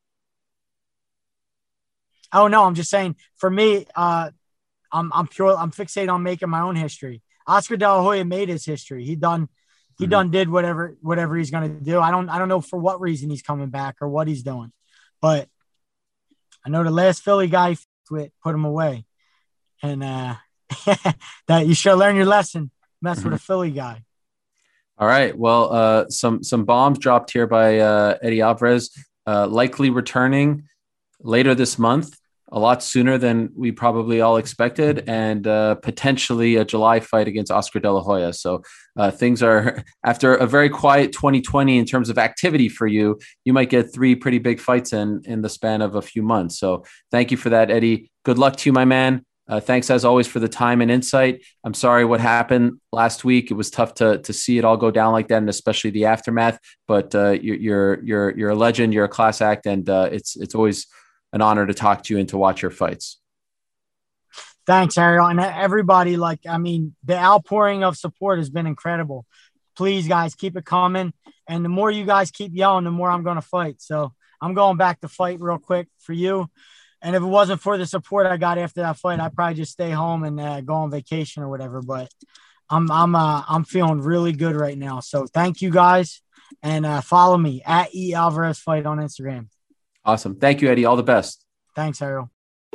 Oh no, I'm just saying for me, uh, I'm, I'm pure, I'm fixated on making my own history. Oscar De La Hoya made his history. He done, he mm-hmm. done did whatever, whatever he's going to do. I don't, I don't know for what reason he's coming back or what he's doing, but I know the last Philly guy put him away, and uh, that you should learn your lesson. Mess mm-hmm. with a Philly guy. All right. Well, uh, some some bombs dropped here by uh, Eddie Alvarez, uh, likely returning later this month. A lot sooner than we probably all expected, and uh, potentially a July fight against Oscar De La Hoya. So uh, things are, after a very quiet twenty twenty in terms of activity for you, you might get three pretty big fights in in the span of a few months. So thank you for that, Eddie. Good luck to you, my man. Uh, thanks as always for the time and insight. I'm sorry what happened last week. It was tough to to see it all go down like that, and especially the aftermath. But uh, you're you're you're you're a legend. You're a class act, and uh, it's it's always an honor to talk to you and to watch your fights. Thanks, Ariel. And everybody, like, I mean, the outpouring of support has been incredible. Please, guys, keep it coming. And the more you guys keep yelling, the more I'm going to fight. So I'm going back to fight real quick for you. And if it wasn't for the support I got after that fight, I'd probably just stay home and uh, go on vacation or whatever. But I'm I'm uh, I'm feeling really good right now. So thank you guys, and uh, follow me at E Alvarez Fight on Instagram. Awesome. Thank you, Eddie. All the best. Thanks, Ariel.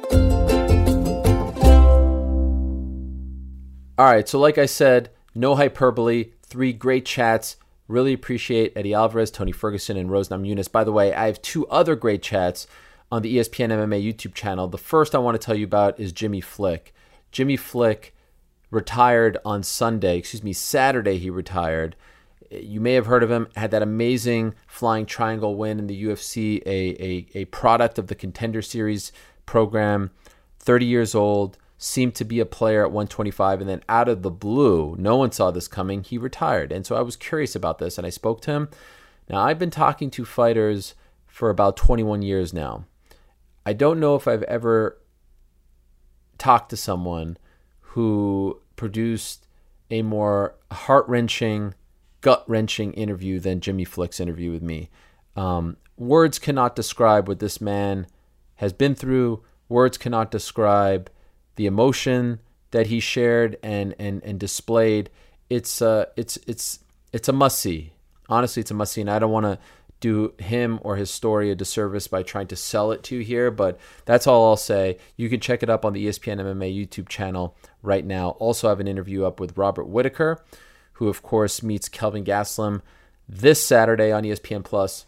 All right. So like I said, no hyperbole, three great chats. Really appreciate Eddie Alvarez, Tony Ferguson, and Rose Namajunas. By the way, I have two other great chats on the E S P N M M A YouTube channel. The first I want to tell you about is Jimmy Flick. Jimmy Flick retired on Sunday, excuse me, Saturday he retired. You may have heard of him, had that amazing flying triangle win in the U F C, a, a, a product of the Contender Series program, thirty years old, seemed to be a player at one twenty-five, and then out of the blue, no one saw this coming, he retired. And so I was curious about this, and I spoke to him. Now, I've been talking to fighters for about twenty-one years now. I don't know if I've ever talked to someone who produced a more heart-wrenching, gut-wrenching interview than Jimmy Flick's interview with me. Um, words cannot describe what this man has been through. Words cannot describe the emotion that he shared and and and displayed. It's uh it's it's it's a must-see. Honestly, it's a must-see, and I don't want to do him or his story a disservice by trying to sell it to you here, but that's all I'll say. You can check it up on the E S P N M M A YouTube channel right now. Also have an interview up with Robert Whitaker, who of course meets Kelvin Gastelum this Saturday on E S P N Plus.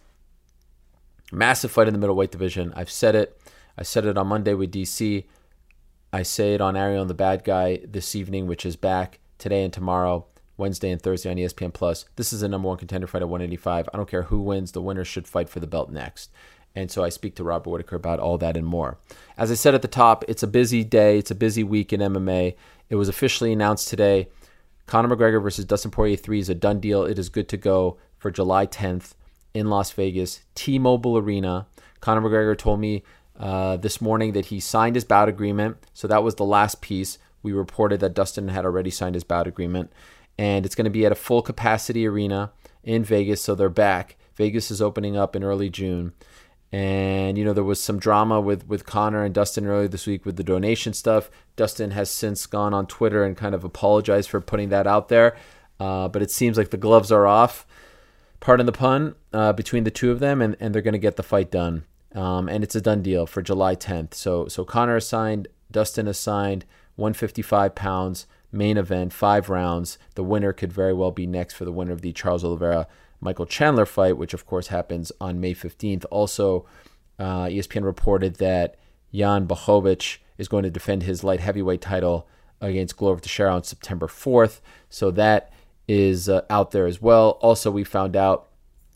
Massive fight in the middleweight division. I've said it. I said it on Monday with D C. I say it on Ariel and the Bad Guy this evening, which is back today and tomorrow, Wednesday and Thursday on E S P N Plus. This is a number one contender fight at one eighty-five. I don't care who wins. The winner should fight for the belt next. And so I speak to Robert Whitaker about all that and more. As I said at the top, it's a busy day. It's a busy week in M M A. It was officially announced today. Conor McGregor versus Dustin Poirier three is a done deal. It is good to go for July tenth in Las Vegas, T-Mobile Arena. Conor McGregor told me uh, this morning that he signed his bout agreement. So that was the last piece. We reported that Dustin had already signed his bout agreement. And it's going to be at a full capacity arena in Vegas. So they're back. Vegas is opening up in early June. And, you know, there was some drama with, with Conor and Dustin earlier this week with the donation stuff. Dustin has since gone on Twitter and kind of apologized for putting that out there. Uh, but it seems like the gloves are off, pardon the pun, uh, between the two of them, and, and they're going to get the fight done. Um, and it's a done deal for July tenth. So so Conor is signed, Dustin is signed, one fifty-five pounds, main event, five rounds. The winner could very well be next for the winner of the Charles Oliveira Michael Chandler fight, which of course happens on May fifteenth. Also, uh, E S P N reported that Jan Blachowicz is going to defend his light heavyweight title against Glover Teixeira on September fourth. So that is uh, out there as well. Also, we found out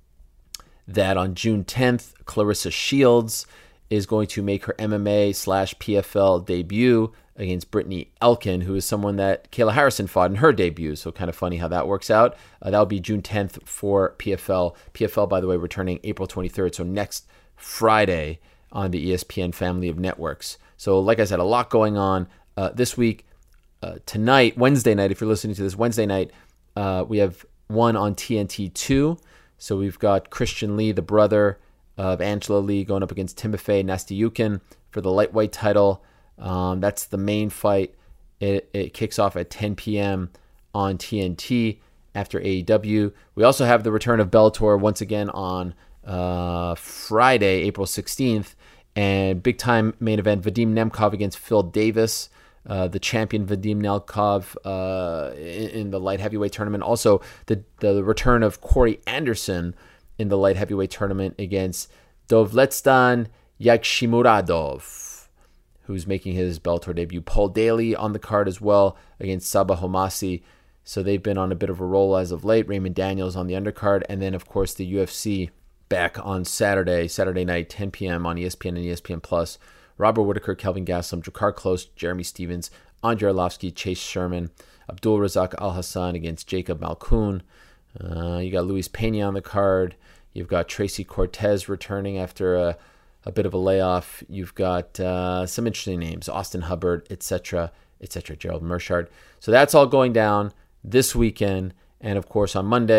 that on June tenth, Clarissa Shields is going to make her M M A slash P F L debut against Brittany Elkin, who is someone that Kayla Harrison fought in her debut. So kind of funny how that works out. Uh, that'll be June tenth for P F L. P F L, by the way, returning April twenty-third, so next Friday on the E S P N family of networks. So like I said, a lot going on uh, this week. Uh, tonight, Wednesday night, if you're listening to this Wednesday night, uh, we have one on T N T two. So we've got Christian Lee, the brother of Angela Lee, going up against Timofey Nastyukhin for the lightweight title. Um, that's the main fight. It, it kicks off at ten p.m. on T N T after A E W. We also have the return of Bellator once again on uh, Friday, April sixteenth. And big-time main event, Vadim Nemkov against Phil Davis, uh, the champion Vadim Nemkov uh, in, in the light heavyweight tournament. Also, the, the return of Corey Anderson in the light heavyweight tournament against Dovletstan Yakshimuradov, who's making his Bellator debut. Paul Daly on the card as well against Saba Homasi. So they've been on a bit of a roll as of late. Raymond Daniels on the undercard. And then, of course, the U F C back on Saturday, Saturday night, ten p.m. on E S P N and E S P N Plus. Robert Whitaker, Kelvin Gastelum, Drakkar Klose, Jeremy Stephens, Andrei Arlovsky, Chase Sherman, Abdul Razak Al Hassan against Jacob Malkoun. Uh, you got Luis Pena on the card. You've got Tracy Cortez returning after a, a bit of a layoff. You've got uh, some interesting names, Austin Hubbard, et cetera, et cetera, Gerald Mershard. So that's all going down this weekend. And, of course, on Monday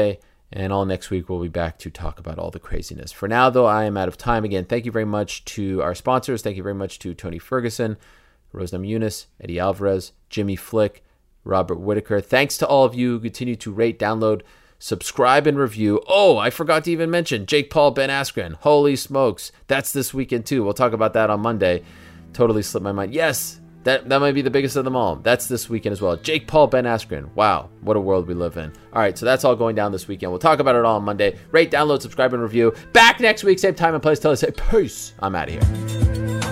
And all next week, we'll be back to talk about all the craziness. For now, though, I am out of time. Again, thank you very much to our sponsors. Thank you very much to Tony Ferguson, Rose Namajunas, Eddie Alvarez, Jimmy Flick, Robert Whitaker. Thanks to all of you who continue to rate, download, subscribe, and review. Oh, I forgot to even mention Jake Paul, Ben Askren. Holy smokes. That's this weekend, too. We'll talk about that on Monday. Totally slipped my mind. Yes, that, that might be the biggest of them all. That's this weekend as well. Jake Paul, Ben Askren. Wow, what a world we live in. All right, so that's all going down this weekend. We'll talk about it all on Monday. Rate, download, subscribe, and review. Back next week, same time and place. Tell us, say peace. I'm out of here.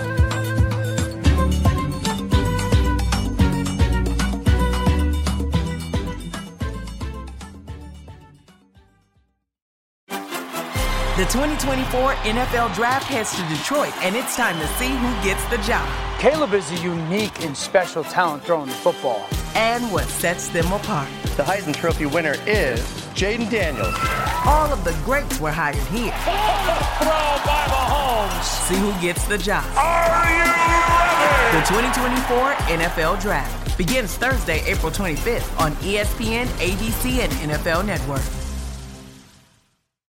The twenty twenty-four N F L Draft heads to Detroit, and it's time to see who gets the job. Caleb is a unique and special talent throwing the football. And what sets them apart. The Heisman Trophy winner is Jaden Daniels. All of the greats were hired here. Throw by Mahomes. See who gets the job. Are you ready? The twenty twenty-four N F L Draft begins Thursday, April twenty-fifth on E S P N, A B C, and N F L Network.